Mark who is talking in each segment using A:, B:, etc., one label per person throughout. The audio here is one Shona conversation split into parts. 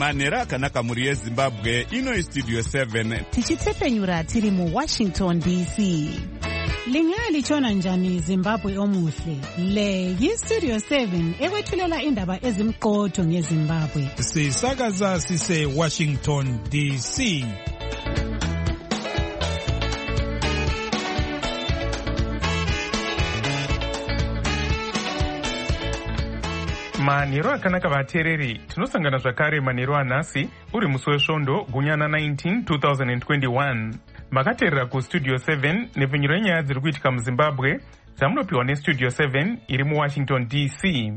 A: manhero akanaka mhuri yezimbabwe. Ino Studio 7
B: tichitsepenyura tiri muWashington DC. Lingalichona njani Zimbabwe omuhle? Le yiStudio 7 ekwethulela indaba ezimqotho ngeZimbabwe.
C: Sisakaza sise Washington DC.
D: Manhero akanaka vateereri, tinosangana zvakare manhero anhasi uri musi wesvondo gunyana 19 2021. Makateerera kuStudio 7 nepfenyuro yenyaya dziri kuitika muZimbabwe dzamunopiwa neStudio 7 iri muWashington DC.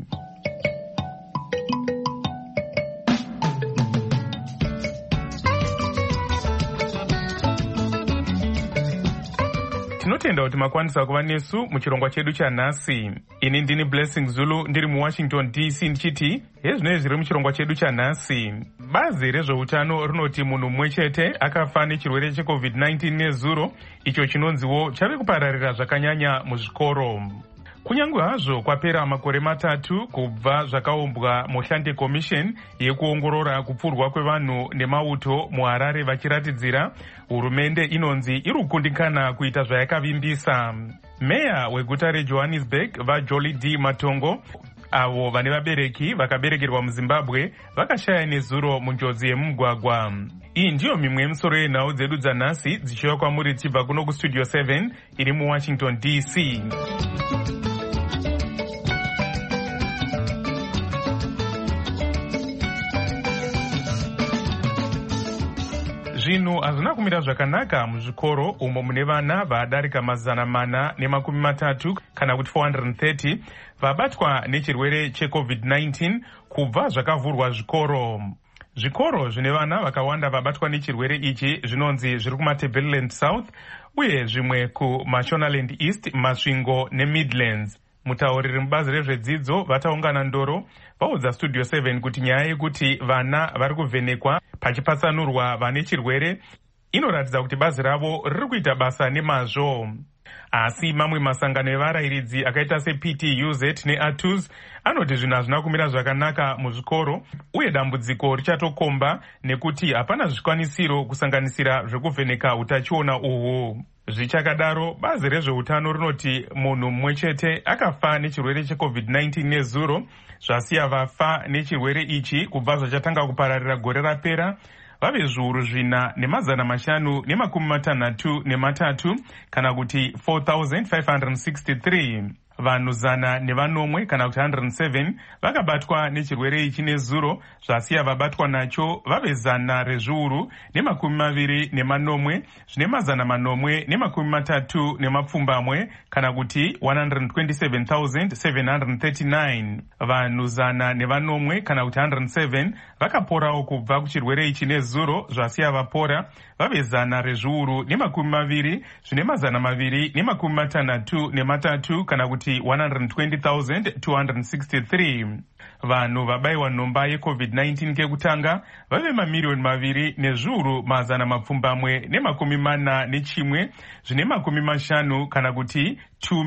D: Tinotenda kuti makwanisa kuva nesu muchirongwa chedu chanhasi. Ini ndini Blessing Zulu ndiri muWashington DC ndichiti hezvinoi zviri muchirongwa chedu chanhasi. Bazi rezveutano rinoti munhu mumwe chete akafa nechirwere cheCovid-19 nezuro, icho chinonziwo chave kupararira zvakanyanya muzvikoro. Kunyange hazvo kwapera makore matatu kubva zvakaumbwa Mohlante Commission yekuongorora kupfurwa kwevanhu nemauto muHarare vachiratidzira, hurumende inonzi iri kukundikana kuita zvayakavimbisa. Meya weguta reJohannesburg vaJolly D Matongo, avo vane vabereki vakaberekerwa muZimbabwe, vakashaya nezuro munjodzi yemumugwagwa. Iyi ndiyo mimwe yemisoro yenhau dzedu dzanhasi dzichiuya kwamuri tichibva kuno kuStudio 7 iri muWashington DC. Zvinhu hazvina kumira zvakanaka muzvikoro umo mune vana vadarika 430 kana kuti 430 vabatwa nechirwere cheCovid-19 kubva zvakavhurwa zvikoro. Zvikoro zvine vana vakawanda vabatwa nechirwere ichi zvinonzi zviri kuMatabeleland South uye zvimwe kuMashonaland East, Masvingo neMidlands. Mutauriri mubazi rezvedzidzo vataungana ndoro vaudza Studio 7 kuti nyaya yekuti vana vari kuvhenekwa pachipatsanurwa vane chirwere inoratidza kuti bazi ravo riri kuita basa nemazvo. Asi mamwe masangano evarayiridzi akaita sePTUZ neATUZ anoti zvinhu hazvina kumira zvakanaka muzvikoro uye dambudziko richatokomba nekuti hapana zvikwanisiro kusanganisira zvekuvheneka utachiona uhwu. Zvichakadaro, bazi rezveutano rinoti munhu mumwe chete akafa nechirwere cheCovid-19 nezuro, zvasiya vafa nechirwere ichi kubva zvachatanga kupararira gore rapera vave 4,563 kana kuti 4,563. Vanhu 100 kana kuti 107 vakabatwa nechirwere ichi nezuro, zvasiya vabatwa nacho vave 120,020 zvine 430 kana kuti 127,739. Vanhu 100 kana kuti 107 vakaporawo kubva kuchirwere ichi nezuro, zvasiya vapora vave 120 zvine 263 kana kuti 120,263. Vanhu vabayiwa nhomba yeCovid-19 kekutanga vave 2,741,041 zvine 50 kana kuti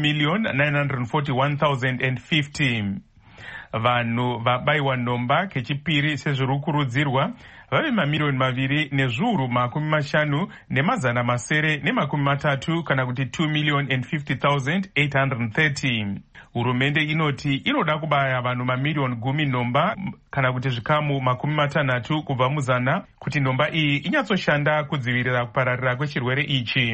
D: 2,941,050. Vanhu vabayiwa nhomba kechipiri sezviri kurudzirwa vave 2,250,930 kana kuti 2,050,830. Hurumende inoti inoda kubaya vanhu 10,000,000 nhomba kana kuti zvikamu 60 kubva mu100 kuti nhomba iyi inyatsoshanda kudzivirira kupararira kwechirwere ichi.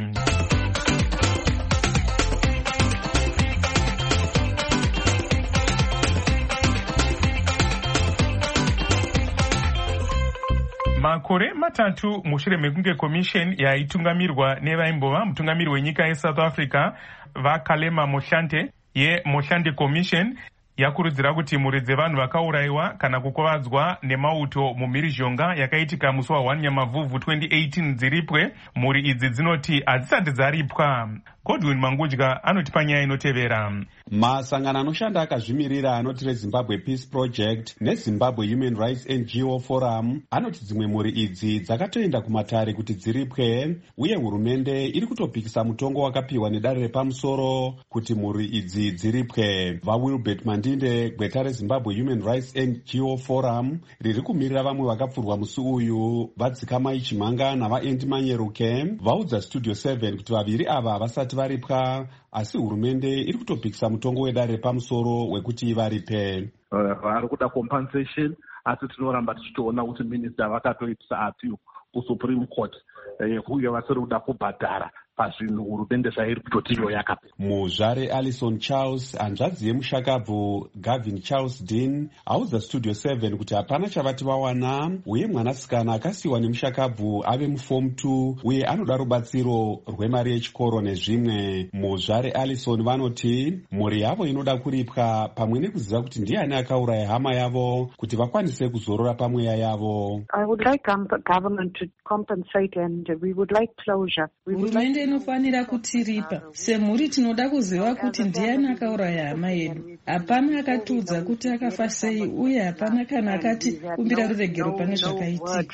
D: Makore matatu mushure mekunge commission yaitungamirwa nevaimbova mutungamiri wenyika yeSouth Africa vaKalema Mohlante yeMohlante Commission yakurudzira kuti mhuri dzevanhu vakaurayiwa kana kukovadzwa nemauto mumhirizhonga yakaitika musi wa1 Nyamavhuvhu 2018 dziripwe. Mhuri idzi dzinoti hadzisati dzaripwa. Godwin Mangudya anoti panyaya inotevera.
E: Masangano anoshanda akazvimirira anoti reZimbabwe Peace Project neZimbabwe Human Rights NGO Forum anoti dzimwe mhuri idzi dzakatoenda kumatare kuti dziripwe, uye hurumende iri kutopikisa mutongo wakapiwa nedare repamusoro kuti mhuri idzi dziripwe. VaWilbert Mandinde, gweta reZimbabwe Human Rights NGO Forum riri kumirira vamwe vakapfurwa musi uyu, Vadzikamai Chimhanga navaEndi Manyeruke, vaudza Studio 7 kuti vaviri ava vasati varipwa, asi hurumende iri kutopikisa mutongo wedare repamusoro wekuti varipe.
F: Vari kuda compensation, asi tinoramba tichitoona kuti minista vakatoitisa appeal kuSupreme Court uye vasiri kuda kubhadhara pazvinhu hurumende zvairi kutoti iyo yakape.
E: Muzvare Alison Charles, hanzvadzi yemushakabvu Gavin Charles Dean, audza Studio 7 kuti hapana chavati vawana, uye mwanasikana akasiyiwa nemushakabvu ave muform 2 uye anoda rubatsiro rwemari yechikoro nezvimwe. Muzvare Alison vanoti mhuri yavo inoda kuripwa pamwe nekuziva kuti ndiani akauraya hama yavo kuti vakwanise kuzorora pamweya yavo.
G: I would like government to compensate and we would like closure.
H: Hurumende inofanira kutiripa. Semhuri tinoda kuziva kuti ndiani akauraya hama yedu. Hapana akatiudza kuti akafa sei, uye hapana kana akati kumbira ruvegero pane zvakaitika.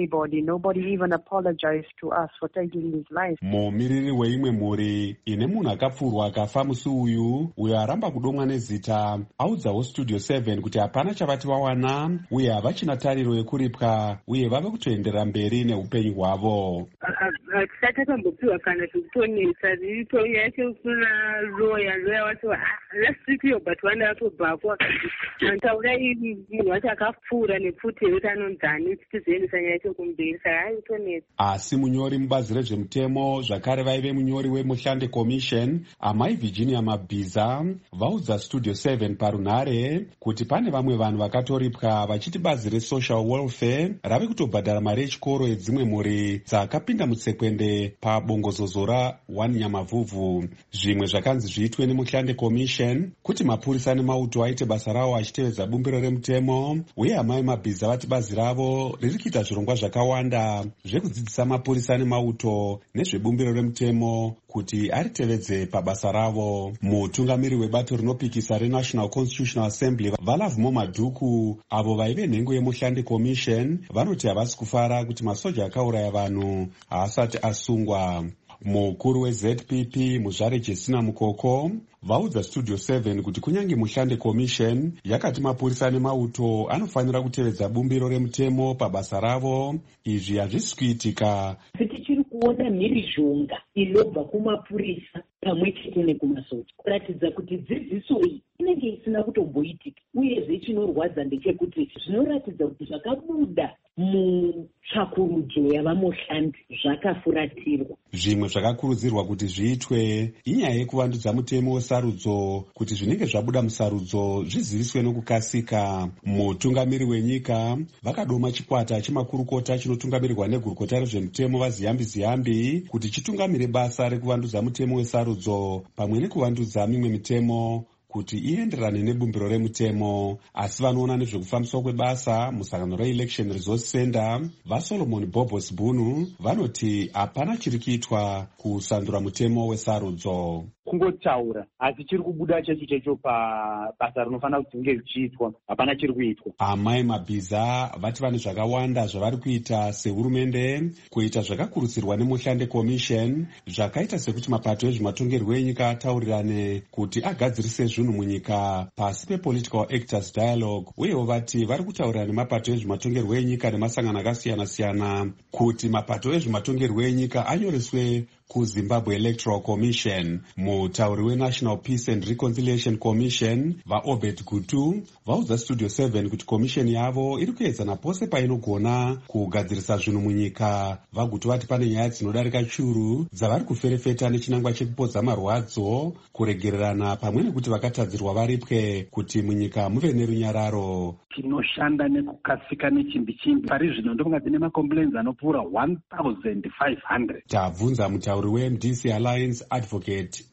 E: Mumiriri weimwe mhuri ine munhu akapfurwa akafa musi uyu, uyo aramba kudomwa nezita, audzawo Studio 7 kuti hapana chavati vawana uye havachina tariro yekuripwa, uye vave kutoenderera mberi neupenyu hwavo.
I: Hatisati akambopiwa kana zvekutonesa riripo yacho kuna loya wacho last week yo but vana vatobvako antaurai munhu wacho akapfuura nepfuti yekuti anonzani tichizoendesa nyaya yacho kumberi saka aitonesa.
E: Asi munyori mubazi rezvemutemo zvakare vaive munyori weMuhlande Commission amai Virginia Mabhiza vaudza Studio 7 parunhare kuti pane vamwe vanhu vakatoripwa vachiti bazi reSocial Welfare rave kutobhadhara mari yechikoro yedzimwe mhuri dzakapinda mutsekwende pabongozozo ra1 Nyamavhuvhu. Zvimwe zvakanzi zviitwe neMuhlande Commission kuti mapurisa nemauto aite basa rawo achitevedza bumbiro remutemo, uye amai Mabhiza vati bazi ravo riri kuita zvirongwa zvakawanda zvekudzidzisa mapurisa nemauto nezvebumbiro remutemo kuti aritevedze pabasa ravo. Mutungamiri webato rinopikisa reNational Constitutional Assembly Valavhumo Madhuku, avo vaive nhengo yeMuhlande Commission, vanoti havasi kufara kuti masoja akauraya vanhu haasati asungwa. Mukuru weZPP Muzvare Jesina Mukoko vaudza Studio 7 kuti kunyange Muhlande Commission yakati mapurisa nemauto anofanira kutevedza bumbiro remutemo pabasa ravo, izvi hazvisi kuitika.
J: Tichiri kuona mhirizhonga inobva kumapurisa pamwe chete nekumasoja kuratidza kuti dzidziso iyi inenge isina kutomboitika, uyezve chinorwadza ndechekuti zvinoratidza kuti zvakabuda mutsvakurudzo yavaMuhlande zvakafuratirwa.
E: Zvimwe zvakakurudzirwa kuti zviitwe inyaya yekuvandudza mutemo wesarudzo kuti zvinenge zvabuda musarudzo zviziviswe nokukasika. Mutungamiri wenyika vakadoma chikwata chemakurukota chinotungamirirwa negurukota rezvemutemo vaZiyambi kuti chitungamire basa rekuvandudza mutemo wesarudzo pamwe nekuvandudza mimwe mitemo kuti ienderane nebumbiro remutemo. Asi vanoona nezvekufambiswa kwebasa musangano reElection Resource Center vaSolomon Bobos Bunu vanoti hapana chiri kuitwa kusandura mutemo wesarudzo.
K: Kungotaura asi chiri kubuda checho pabasa rinofanira kuti ringe richiitwa hapana chiri kuitwa.
E: Amai Mabhiza vati vane zvakawanda zvavari kuita sehurumende kuita zvakakurudzirwa neMuhlande Commission, zvakaita sekuti mapato ezvematongerwo enyika ataurirane kuti agadzirise zvinhu munyika pasi pePolitical Actors Dialogue, uyewo vati vari kutaurira nemapato ezvematongerwo enyika nemasangano akasiyana-siyana kuti mapato ezvematongerwo enyika anyoreswe kuZimbabwe Electoral Commission. Mutauri weNational Peace and Reconciliation Commission vaObert Gutu vaudza Studio 7 kuti commission yavo iri kuedzana pose painogona kugadzirisa zvinhu munyika. VaGutu vati pane nyaya dzinodarika churu dzavari kuferefeta nechinangwa chekupodza marwadzo, kuregererana pamwe nekuti vakatadzirwa varipwe kuti munyika muve nerunyararo.
F: Tinoshanda nekukasika nechimbi pari zvino ndonga dzine macomplaints anopfuura 1500.
E: Tabvunza mutauri weMDC Alliance Advocate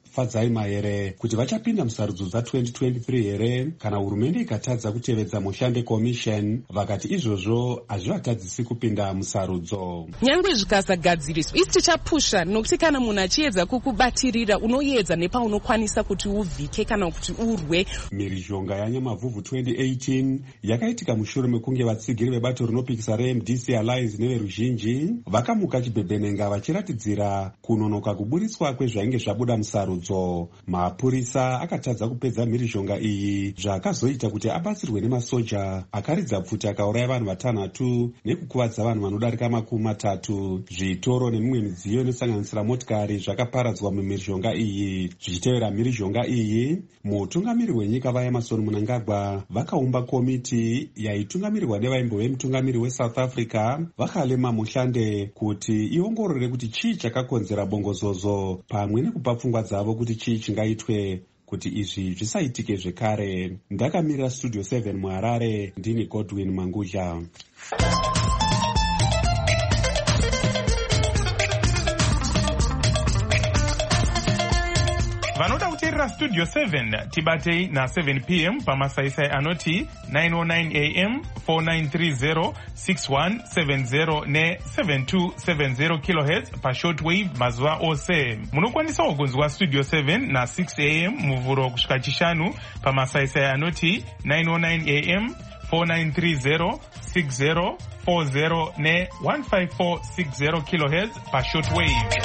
E: Fadzaima here kuti vachapinda musarudzo dza2023 here kana hurumende ikatadza kutevedza Mushande Commission. Vakati izvozvo hazvivatadzisi kupinda musarudzo.
L: Nyangwe zvikasagadziriswa isi tichapusha, nokuti kana munhu achiedza kukubatirira unoedza nepaunokwanisa kuti uvhike kana kuti urwe.
E: Mhirizhonga yanyamavhuvhu 2018 yakaitika mushure mekunge vatsigiri vebato rinopikisa reMDC Alliance neveruzhinji vakamuka chibhebhenenga vachiratidzira kunonoka kuburiswa kwezvainge zvabuda musarudzo. Mapurisa akatadza kupedza mhirizhonga iyi, zvakazoita kuti abatsirwe nemasoja akaridza pfuti akauraya vanhu 6 nekukuvadza vanhu vanodarika 30. Zvitoro nemimwe midziyo inosanganisira motikari zvakaparadzwa mumhirizhonga iyi. Zvichitevera mhirizhonga iyi, mutungamiri wenyika vaEmmerson Mnangagwa vakaumba komiti yaitungamirirwa nevaimbove mutungamiri weSouth Africa vakalema Mushande kuti iongorore kuti chii chakakonzera bongozozo pamwe nekupa pfungwa dzavo kuti chii chingaitwe kuti izvi zvisaitike zvekare. Ndakamirira Studio 7 muHarare, ndini Godwin Mangudya.
D: Vanoda kuteerera Studio 7 tibatei na7 p.m. pamasaisai anoti 909 am 4930 6170 ne7270 kHz pashortwave mazuva ose. Munokwanisawo kunzwa Studio 7 na6 am muvhuro kusvika chishanu pamasaisai anoti 909 am 4930 6040 ne15460 kHz pashortwave.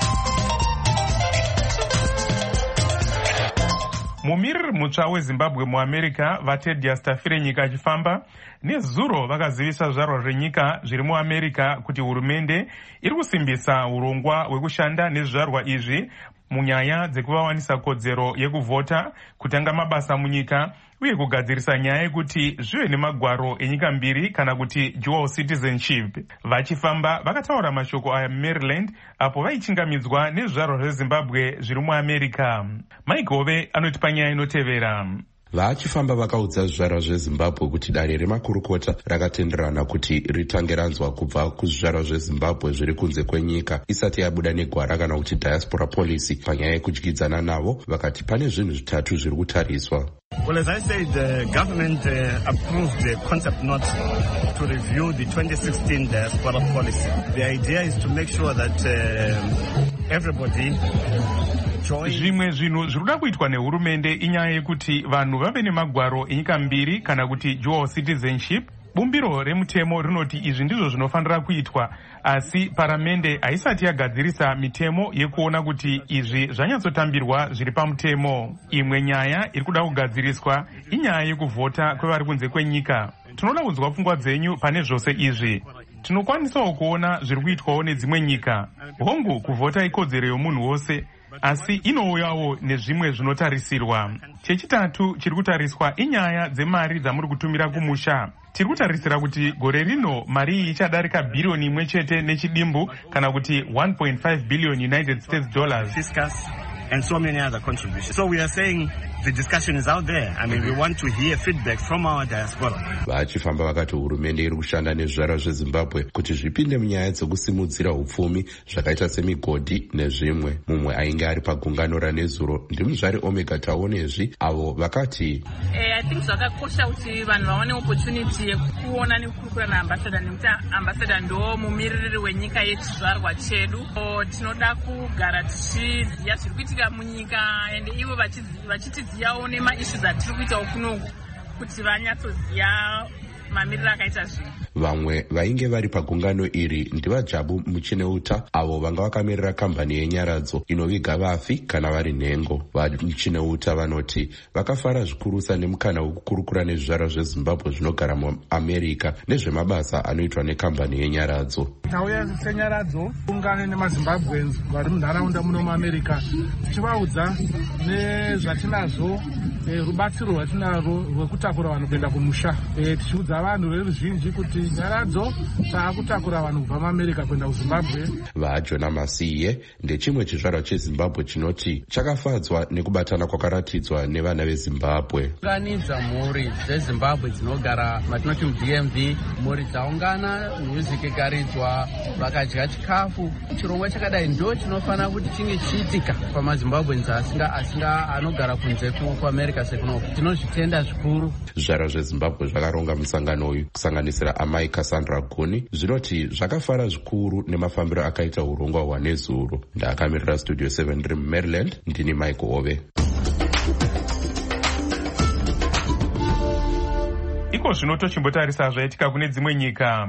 D: Mumiriri mutsva weZimbabwe muAmerica vaTedya Stafire nyika achifamba nezuro vakazivisa zvaro zvenyika zviri muAmerica kuti hurumende iri kusimbisa urongwa hwekushanda nezvizvarwa izvi munyaya dzekuvawanisa kodzero yekuvhota, kutanga mabasa munyika uye kugadzirisa nyaya yekuti zvive nemagwaro enyika mbiri kana kuti dual citizenship. Vachifamba vakataura mashoko aya muMaryland apo vaichingamidzwa nezvizvarwa zveZimbabwe zviri muAmerica. Mike Hove anotipa nyaya inotevera.
M: Vachifamba vakaudza zvizvarwa zveZimbabwe kuti dare remakurukota rakatenderana kuti ritange ranzwa kubva kuzvizvarwa zveZimbabwe zviri kunze kwenyika isati yabuda negwara kana kuti diaspora policy panyaya yekudyidzana navo. Vakati pane zvinhu zvitatu zviri kutariswa.
N: Well, as I said, the government approved the concept note to review the 2016 diaspora policy. The idea is to make sure that everybody
D: zvimwe zvinhu zvirikuda kuitwa nehurumende inyaya yekuti vanhu vave nemagwaro enyika mbiri kana kuti dual citizenship. Bumbiro remutemo rinoti izvi ndizvo zvinofanira kuitwa, asi paramende haisati yagadzirisa mitemo yekuona kuti izvi zvanyatsotambirwa zviri pamutemo. Imwe nyaya iri kuda kugadziriswa inyaya yekuvhota kwevari kunze kwenyika. Tinoda kunzwa pfungwa dzenyu pane zvose izvi. Tinokwanisawo kuona zviri kuitwawo nedzimwe nyika. Hongu, kuvhota ikodzero yomunhu wose, asi inouyawo nezvimwe zvinotarisirwa. Chechitatu chiri kutariswa inyaya dzemari dzamuri kutumira kumusha. Tiri kutarisira kuti gore rino mari iyi ichadarika bhiriyoni imwe chete nechidimbu kana kuti 1.5 billion United States dollars.
N: And so many other contributions. So we are saying the discussion is out there. I mean, we want to hear feedback from our diaspora.
M: Vachifamba vakati hurumende iri kushanda nezvizvarwa zveZimbabwe kuti zvipinde munyaya dzekusimudzira upfumi zvakaita semigodhi nezvimwe. Mumwe ainge ari pagungano ranezuro ndimuzvari Omega Taonezvi avo vakati
O: I think zvakakosha kuti vanhu vaone opportunity yekuona nekukurukura naambassador nekuti ambassador ndo mumiriri wenyika yechizvarwa chedu. Tinoda kugara tichiziva zviri kuitika munyika ende ivo vachitizivawo nemaissues atiri kuitawo kunoku kuti vanyatsoziva mamiriro akaita zvinhu.
M: Vamwe vainge vari pagungano iri ndivaJabu Muchineuta avo vanga vakamirira kambani yenyaradzo inoviga vafi kana vari nhengo. VaMuchineuta vanoti vakafara zvikurusa nemukana wekukurukura nezvizvarwa zveZimbabwe zvinogara muAmerica nezvemabasa anoitwa nekambani yenyaradzo.
P: Tauya senyaradzo ungane nemaZimbabweans vari munharaunda muno muAmerica tichivaudza nezvatinazvo rubatsiro rwatinarwo rwekutakura vanhu kuenda kumusha. Tichiudza ravanhu reruzhinji kuti nyaradzo taakutakura vanhu kubva muamerica kuenda kuzimbabwe.
M: vaJona Masiye ndechimwe chizvarwa chezimbabwe chinoti chakafadzwa nekubatana kwakaratidzwa nevana vezimbabwe.
Q: Unganidza mhuri dzezimbabwe dzinogara matinoti muDMV, mhuri dzaungana, music ikaridzwa, vakadya chikafu. Chirongwa chakadai ndo chinofanira kuti chinge chiitika pamazimbabweans asinga anogara kunze kuamerica sekuno. Tinozvitenda zvikuru.
M: Zvara zvezimbabwe zvakaronga musangano uyu kusanganisira amai Cassandra Guni zvinoti zvakafara zvikuru nemafambiro akaita urongwa hwanezuro. Ndakamirira Studio 7 ndiri muMaryland, ndini Mike Hove.
D: Iko zvino tochimbotarisa zvaitika kune dzimwe nyika.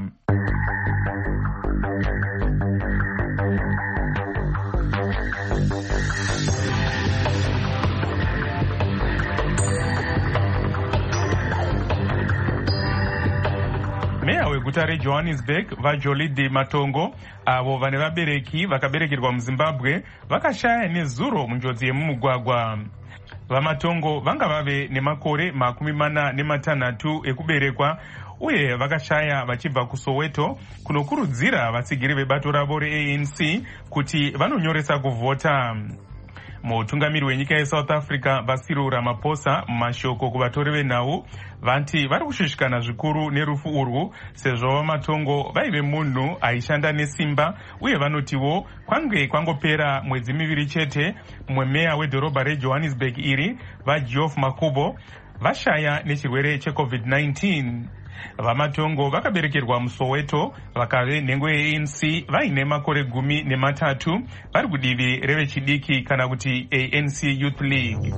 D: Meya weguta reJohannesburg vaJolide Matongo avo vane vabereki vakaberekerwa muZimbabwe vakashaya nezuro munjodzi yemumugwagwa. VaMatongo vanga vave nemakore 46 ekuberekwa uye vakashaya vachibva kuSoweto kunokurudzira vatsigiri vebato ravo reANC kuti vanonyoresa kuvhota. Mutungamiri wenyika yeSouth Africa Cyril Ramaphosa mumashoko kuvatori venhau vanti vari kushushikana zvikuru nerufu urwu sezvo VaMatongo vaive munhu aishanda nesimba uye vanotiwo kwange kwangopera mwedzi miviri chete mumwe meya wedhorobha reJohannesburg iri vaGeoff Makubo vashaya nechirwere cheCovid-19. VaMatongo vakaberekerwa muSoweto vakave nhengo yeANC vaine makore 13 vari kudivi revechidiki kana kuti ANC Youth League.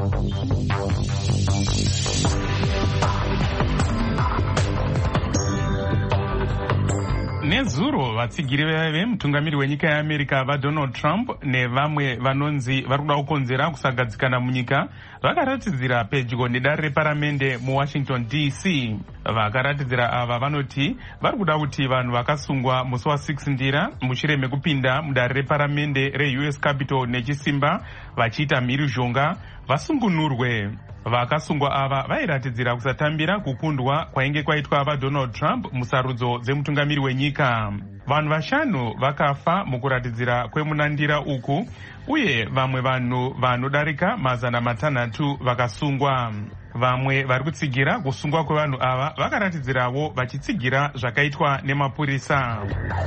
D: Nezuro vatsigiri vemutungamiri wenyika yeAmerica vaDonald Trump nevamwe vanonzi vari kuda kukonzera kusagadzikana munyika vakaratidzira pedyo nedare reparamende muWashington DC. Vakaratidzira ava vanoti vari kuda kuti vanhu vakasungwa musi wa6 ndira mushure mekupinda mudare reparamende reUS Capitol nechisimba vachiita mhirizhonga vasungunurwe. Vakasungwa ava vairatidzira kusatambira kukundwa kwainge kwaitwa vaDonald Trump musarudzo dzemutungamiri wenyika. Vanhu 5 vakafa mukuratidzira kwemunandira uku uye vamwe vanhu vanodarika 600 vakasungwa. Vamwe vari kutsigira kusungwa kwevanhu ava vakaratidzirawo vachitsigira zvakaitwa nemapurisa.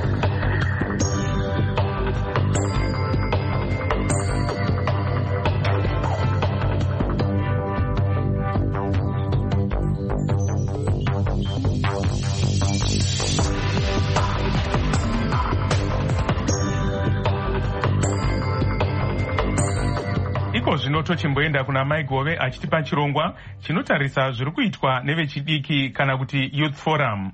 D: Zvino tochimboenda kuna Mike Hove achitipa chirongwa chinotarisa zviri kuitwa nevechidiki kana kuti Youth Forum.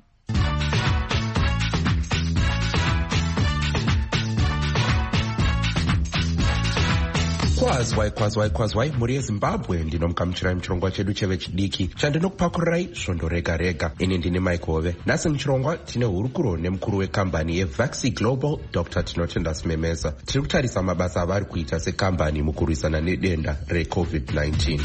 M: Kwazwai muri yeZimbabwe ndinomukamuchirai muchirongwa chedu chevechidiki chandinokupakurirai svondo rega rega. Ini ndini Mike Hove. Nhasi muchirongwa tine hurukuro nemukuru wekambani yeVaxi Global Dr. Tinotenda Simemeza. Tiri kutarisa mabasa avari kuita sekambani mukurwisana nedenda reCovid-19.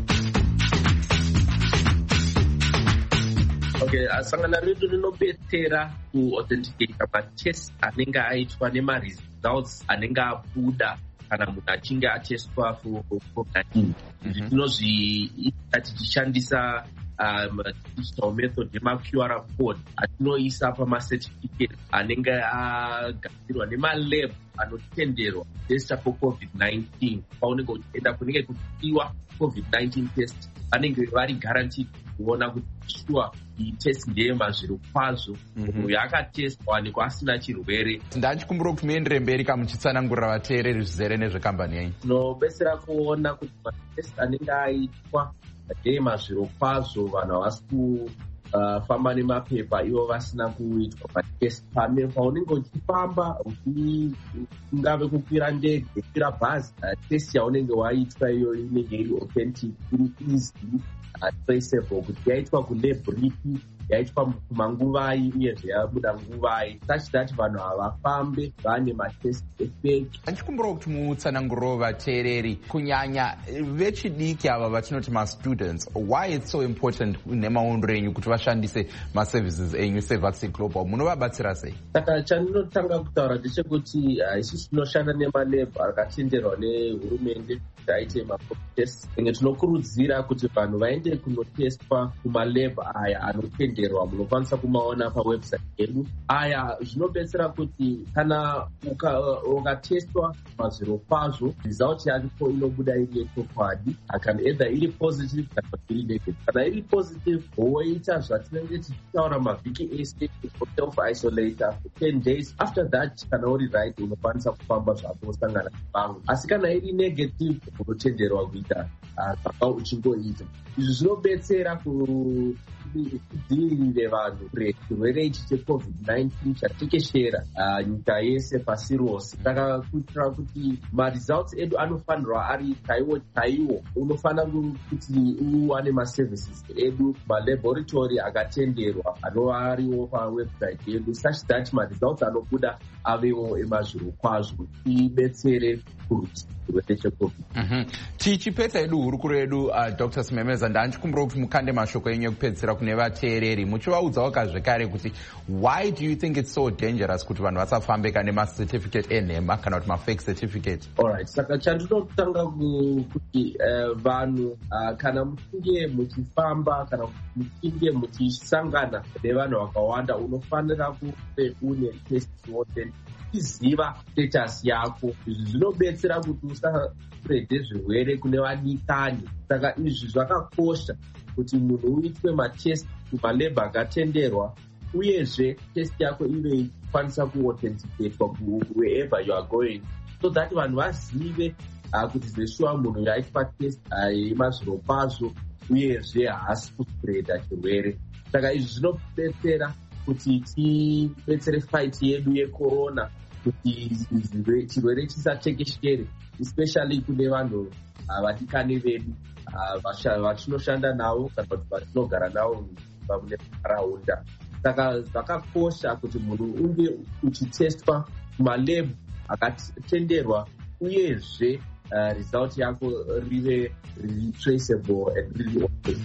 R: Sangano redu rinobetsera kuauthenticate matest anenge aitwa nemaresults anenge abuda kana munhu achinge atestwa COVID-19. Tinozviita tichishandisa digital method yemaQR code atinoisa pamacertificate anenge agadzirwa nemalab anotenderwa kutesta COVID-19. Paunenge uchienda kunenge kuchipiwa COVID-19 test vanenge vari guaranteed kuona kuti sure iyi test ndeyemazviro kwazvo uyo akatestwa wanikwa asina chirwere.
S: Ndachikumbura kuti muendere mberi kamuchitsanangurira vateereri zvizere nezvekambani yenyu.
R: Tinobetsera kuona kuti matest anenge aitwa ndeyemazviro kwazvo, vanhu havasi kufamba nemapepa ivo vasina kuitwa matest. Paunenge uchifamba ungave kukwira ndege, kukwira bhazi, test yaunenge waitwa iyo inenge iri authentic, iri easy, traceable, kuti yaitwa kulab ripi yaitwa kumanguvai uyezve yabuda nguvai, such that vanhu havafambe vane matest effect.
S: Ndichikumbura kuti mutsananguro vateereri kunyanya vechidiki ava vatinoti mastudents, why it's so important nemaondero enyu kuti vashandise maservices enyu seVaccine Global, munovabatsira sei?
R: Saka chandinotanga kutaura ndechekuti isusu tinoshanda nemalab akatenderwa nehurumende kuti aite matest. Tinokurudzira kuti vanhu vaende kunotestwa kumalab aya anotenderwa, munokwanisa kumaona pawebsite yedu. Aya zvinobetsera kuti kana ukatestwa mazviro kwazvo, result yako inobuda iri yechokwadi, kana either iri positive kana iri negative. Kana iri positive, woita zvatinenge tichitaura mavhiki ese self isolator for 10 days. After that, kana uri right, unokwanisa kufamba zvako usangana nevamwe. Asi kana iri negative, unotenderwa kuita zvaka uchingoita. Izvi zvinobetsera kudzivirire vanhu chirwere ichi cheCovid-19 chatekeshera nyika yese pasi rose. Saka kuitira kuti maresults edu anofanirwa ari chaiwo, unofanira kuti uwane maservices edu malaboratory akatenderwa anova ariwo pawebsite yedu, such that maresults anobuda avewo emazviro kwazvo, ibetsere kurwisa chirwere cheCovid.
S: Tichipedza edu hurukuro yedu, Dr. Simemeza, ndanchikumbura kuti mukande mashoko enyu ekupedzisira kune vateereri, muchivaudzawo zvekare kuti why do you think it's so dangerous kuti vanhu vasafambe kana macertificate enhema kana kuti mafake certificate?
R: Alright, saka chandinotanga kuti vanhu kana muchinge muchifamba kana muchinge muchisangana nevanhu vakawanda, unofanira kunge une test wote, iziva status yako. Izvi zvinobetsera kuti usaspread zvirwere kune vadikani. Saka izvi zvakakosha kuti munhu uitwe matest kumalab akatenderwa, uyezve test yako ive ikwanisa kuauthenticatewa wherever you are going, so that vanhu vazive kuti zveshuwa munhu yaitwa test yemazviro kwazvo, uyezve haasi kuspreada chirwere. Saka izvi zvinobetsera kuti tibetsere fight yedu yecorona, kuti chirwere chisatekeshere, especially kune vanhu vadikani vedu vatinoshanda navo kana kuti vatinogara navo mune nharaunda. Saka zvakakosha kuti munhu unge uchitestwa kumalab akatenderwa, uyezve result yako rive traceable and really open.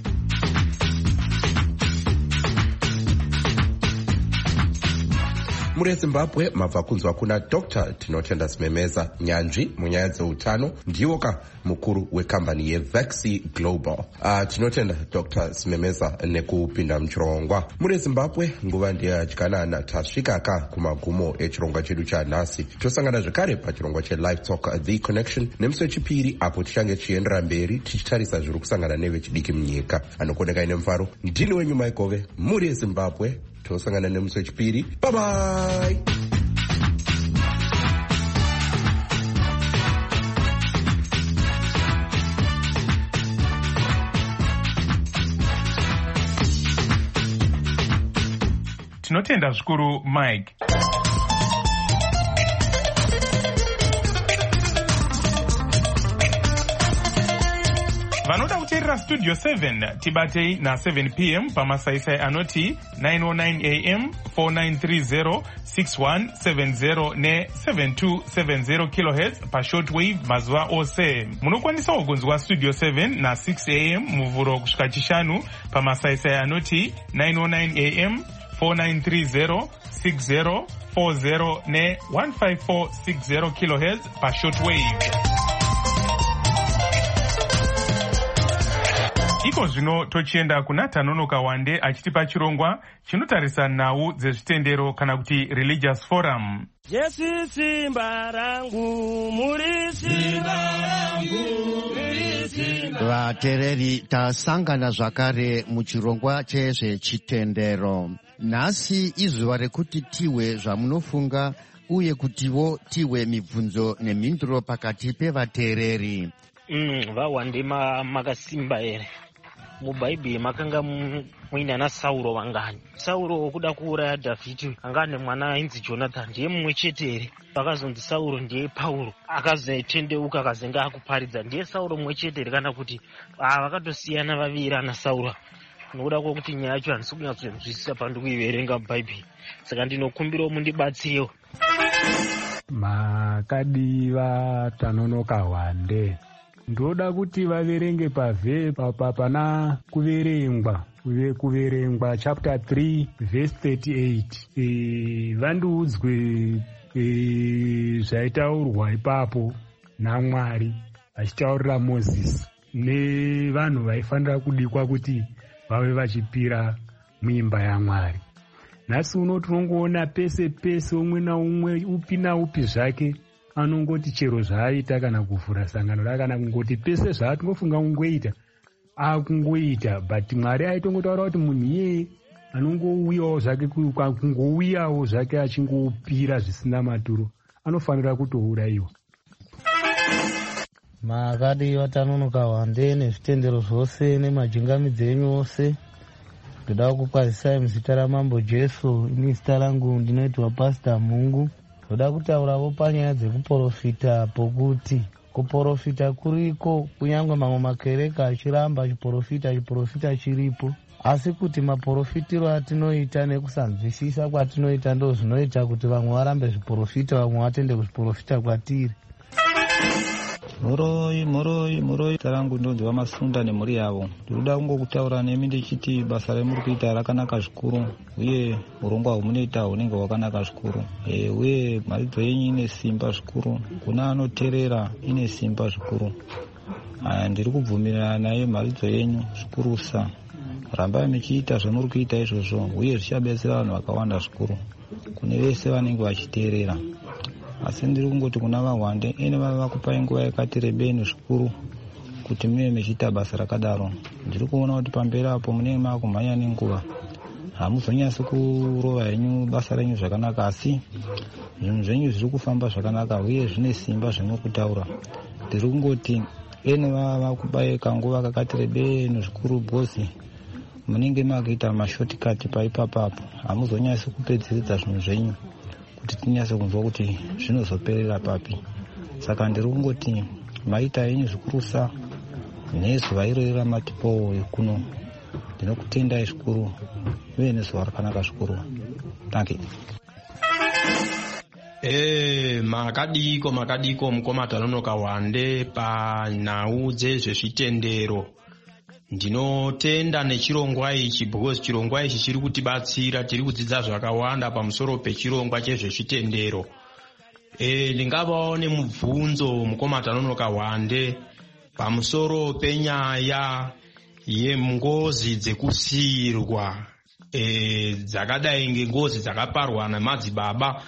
M: Muri Zimbabwe mabva kunzwa kuna Dr. Tinotenda Simemeza, nyanzvi munyaya dzeutano, ndiwoka mukuru wekambani yeVaccine Global. Tinotenda Dr. Simemeza nekupinda muchirongwa. Muri Zimbabwe nguva ndiyadyanana, tasvika kumagumo echirongwa chedu chanhasi. Tosangana zvekare pachirongwa cheLive Talk The Connection nemusi wechipiri, apo tichange chiendera mberi tichitarisa zviri kusangana nevechidiki munyika. Anokoneka ine mufaro, ndini wenyu Maikove, muri Zimbabwe. Tosangana nemusi wechipiri. Bye bye.
D: Tinotenda zvikuru Mike. Vanoda kuteerera Studio 7 tibatei na7 p.m. pamasaisai anoti 909 am 4930 6170 ne7270 kHz pashortwave mazuva ose. Munokwanisawo kunzwa Studio 7 na6 am muvhuro kusvika chishanu pamasaisai anoti 909 am 4930 6040 ne15460 kHz pashortwave. Iko zvino tochienda kuna Tanonoka Wande achitipa chirongwa chinotarisa nhau dzezvitendero kana kuti religious forum.
T: Jesu simba rangu, muri simba rangu, muri simba. Vateereri, tasangana zvakare muchirongwa chezvechitendero. Nhasi izuva rekuti tiwe zvamunofunga uye kutiwo tiwe mibvunzo nemhinduro pakati pevateereri.
U: Vawande makasimba here. Mubhaibheri makanga muine ana Sauro vangani. Sauro kuda kuuraya Dhavhidhi anga ane mwana ainzi Jonathan, ndiye mumwe chete here. Vakazonzi Sauro ndiye Pauro, akazotendeuka akazenga akuparidza, ndiye Sauro mumwe chete here kana kuti vakatosiyana vaviri ana Sauro. nokuda kwokuti nyaya yacho handisi kunyatsonzwisisa pandiri kuiverenga mubhaibheri, saka ndinokumbirawo mundibatsirewo.
A: Makadiva Tanonoka Hwande, ndoda kuti vaverenge pana kuverengwa chapter 3 verse 38. Vandiudzwe zvaitaurwa ipapo naMwari vachitaurira Mozisi nevanhu vaifanira kudikwa kuti vave vachipira muimba yaMwari. Nhasi uno tinongoona pese pese, umwe naumwe upi naupi zvake anongoti chero zvaaita kana kuvhura sangano kana kungoti pese zvaatingofunga kungoita akungoita, but Mwari aitongotaura kuti munhu iyeye anongouyawo zvake kungouyawo zvake achingopira zvisina maturo anofanira kutourayiwa.
V: Makadiva Tanonoka Hwande nezvitendero zvose nemajingamidzo enyu ose, ndoda kukwazisai muzita raMambo Jesu. Ini zita rangu ndinoitwa Pastor Mungu. Ndoda kutaurawo panyaya dzekuprofita, pokuti kuprofita kuriko, kunyange mamwe makereka achiramba chiprofita chiripo, asi kuti maprofitiro atinoita nekusanzwisisa kwatinoita ndo zvinoita kuti vamwe varambe zviprofita, vamwe vatende kuzviprofita kwatiri.
W: Moroi tarangu ndonzi vamasunda nemhuri yavo. Ndinoda kungokutaura nemi ndichiti basa remuri kuita rakanaka zvikuru, uye urongwa hwamunoita hunenge hwakanaka zvikuru, uye mharidzo yenyu ine simba zvikuru, kuna anoteerera ine simba zvikuru. Ndiri kubvumirana naye mharidzo yenyu zvikurusa. Rambai muchiita zvamuri kuita izvozvo, uye zvichabetsera vanhu vakawanda zvikuru, kune vese vanenge vachiteerera. Asi ndiri kungoti kuna vaHwande, ene vava vakupai nguva yakati rebei zvikuru kuti muve muchiita basa rakadaro. Ndiri kuona kuti pamberi apo munenge maakumhanya nenguva, hamuzonyasi kurova henyu basa renyu zvakanaka, asi zvinhu zvenyu zviri kufamba zvakanaka uye zvine simba zvamuri kutaura. Ndiri kungoti ene vava vakupai kanguva kakati rebei zvikuru, bhosi munenge makuita mashotikati paipapapo, hamuzonyasi kupedzeredza zvinhu zvenyu kuti tinyase kunzwa kuti zvinozoperera papi. Saka ndiri kungoti maita yenyu zvikurusa, nezuva iro ramatipo kuno ndinokutendai zvikuru uye nezuva rakanaka zvikuru. Thank you.
X: Makadiko mukoma Tanonoka Hwande panhau dzezvezvitendero. Ndinotenda nechirongwa ichi because chirongwa ichi chiri kutibatsira, tiri kudzidza zvakawanda pamusoro pechirongwa chezvezvitendero. Ndingavawo nemubvunzo mukoma Tanonoka Hwande pamusoro penyaya yengozi dzekusiyirwa, dzakadai ngengozi dzakaparwa namadzibaba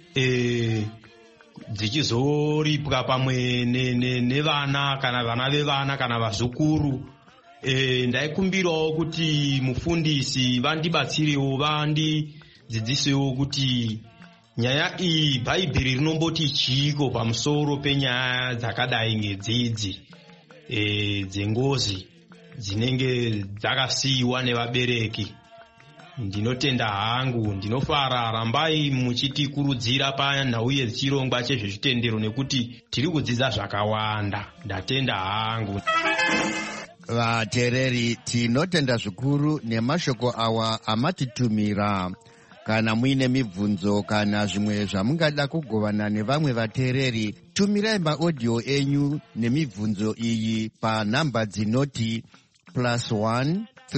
X: dzichizoripwa pamwe nevana kana vana vevana kana vazukuru. Ndaikumbirawo kuti mufundisi vandibatsirewo, vandidzidzisewo kuti nyaya iyi Bhaibheri rinomboti chiko pamusoro penyaya dzakadai ngedzidzi dzengozi dzinenge dzakasiyiwa nevabereki. Ndinotenda hangu, ndinofara, rambai muchitikurudzira panhau yechirongwa chezvezvitendero nekuti tiri kudzidza zvakawanda. Ndatenda hangu.
T: Vateereri, tinotenda zvikuru nemashoko awa amatitumira. Kana muine mibvunzo kana zvimwe zvamungada kugovana nevamwe vateereri, tumirai maaudio enyu nemibvunzo iyi panhamba dzinoti +1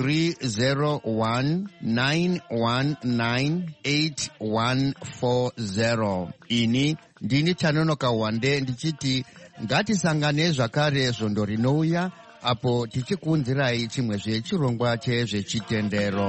T: 301 919 8140. Ini ndini Tanonoka Hwande ndichiti ngatisangane zvakare zvondo rinouya, apo tichikuunzirai chimwezve chirongwa chezvechitendero.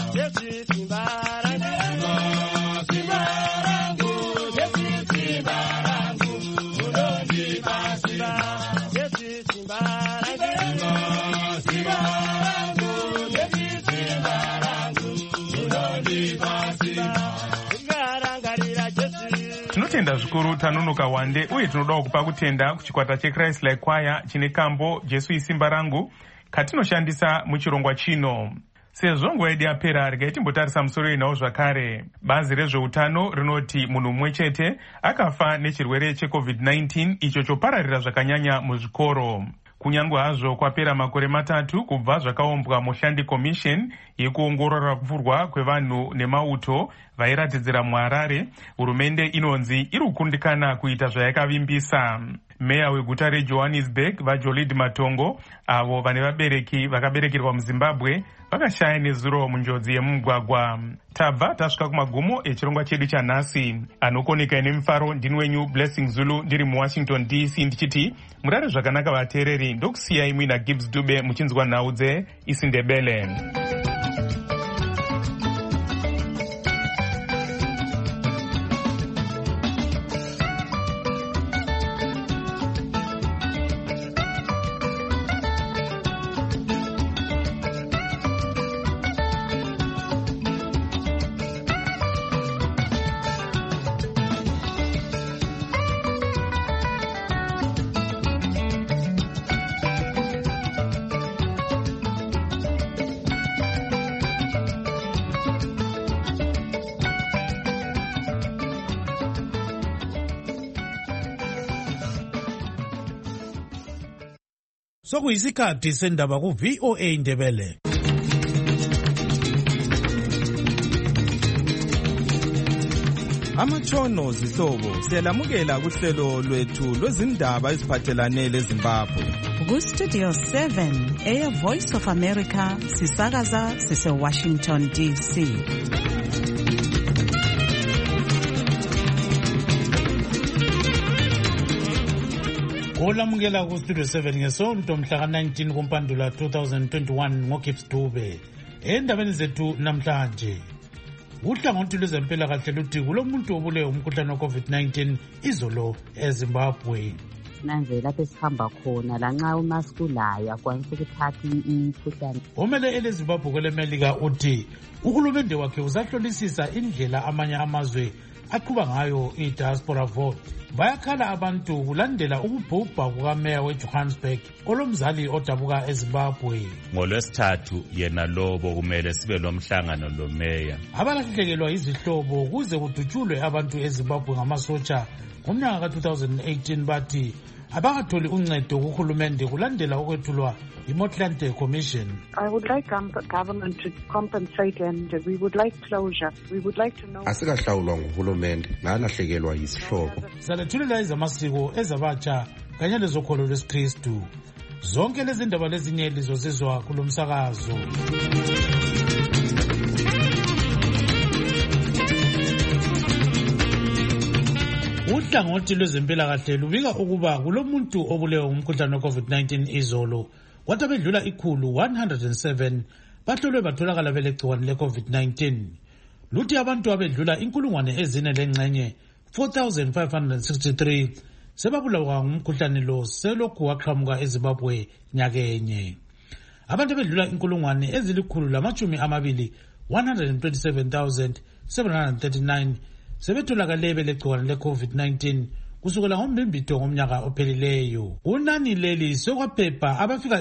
D: Tinotenda zvikuru Tanonoka Hwande, uye tinodawo kupa kutenda kuchikwata cheChrist Like Choir chine kambo Jesu isimba rangu katinoshandisa muchirongwa chino. Sezvo nguva yedu yapera, regai timbotarisa musoro inawo zvakare. Bazi rezveutano rinoti munhu mumwe chete akafa nechirwere cheCovid-19 icho chopararira zvakanyanya muzvikoro. kunyange hazvo kwapera makore 3 kubva zvakaombwa Mushandi Commission yekuongorora kuvhurwa kwevanhu nemauto vairatidzira muHarare, hurumende inonzi iri kukundikana kuita zvayakavimbisa. Meya weguta reJohannesburg vaJolid Matongo, avo vane vabereki vakaberekerwa muZimbabwe, vakashaya nezuro munjodzi yemumugwagwa. Tabva tasvika kumagumo echirongwa chedu chanhasi. Anokoneka nemifaro ndini wenyu Blessing Zulu ndiri muWashington DC ndichiti murare zvakanaka vateereri, ndokusiyai muina Gibbs Dube muchinzwa nhau dzeIsiNdebele.
B: Sokuyisikhathi sendaba ku-VOA Indebele.
C: Amatshono zihlobo siyalamukela kuhlelo lwethu lwezindaba eziphathelane leZimbabwe.
G: Ku-Studio 7 Air Voice of America sisakaza sise-Washington DC.
B: Olamukela ku-Studio 7 ngesonto mhla ka-19 kuMpandula 2021 ngoGibbs Dube. Endabeni zethu namhlanje, uhlangothi lwezempilakahle luthi kulomuntu obulewe umkhuhlane we-COVID-19 izolo eZimbabwe.
H: Nanze lapho esihamba khona lanxa umask ulayo akwanisa ukuthatha imikhuhlane.
B: Omele eleZimbabwe kwelemelika uthi uhulumende wakhe uzahlolisisa indlela amanye amazwe aqhuba ngayo i-diaspora vote. Bayakhala abantu kulandela ukubhubha kukameya weJohannesburg olomzali odabuka eZimbabwe.
Y: NgoLwesithathu yena lobo kumele sibe lomhlangano lomeya.
B: Abalahlekelwa izihlobo kuze kudutshulwe abantu eZimbabwe ngamasotsha ngomnyaka ka-2018 bathi abakatholi uncedo kuhulumende kulandela ukwethulwa iMotlanthe Commission.
Z: I would like government to compensate and we would like closure. We would like to know.
M: Asikahlawulwa nguhulumende ngalahlekelwa yisihlobo.
B: Salethulela ezamasiko ezabatsha kanye lezokholo lwesikristu. Zonke lezi ndaba lezinye lizozizwa kulomsakazo. Uhlangothi lwezempilakahle lubika ukuba kulomuntu obulewe umkhuhlane we-COVID-19 izolo, kwathi abedlula 107 bahlolwe batholakala belegciwane le-COVID-19. Luthi abantu abedlula 4,000 4,563 sebabulawa ngumkhuhlane lo selokhu waqhamuka eZimbabwe nyakenye. Abantu abedlula 127,739 sebetholakale belegciwane le-COVID-19 kusukela ngoMbimbithi ngomnyaka ophelileyo. Unani leli sokwaphepha abafika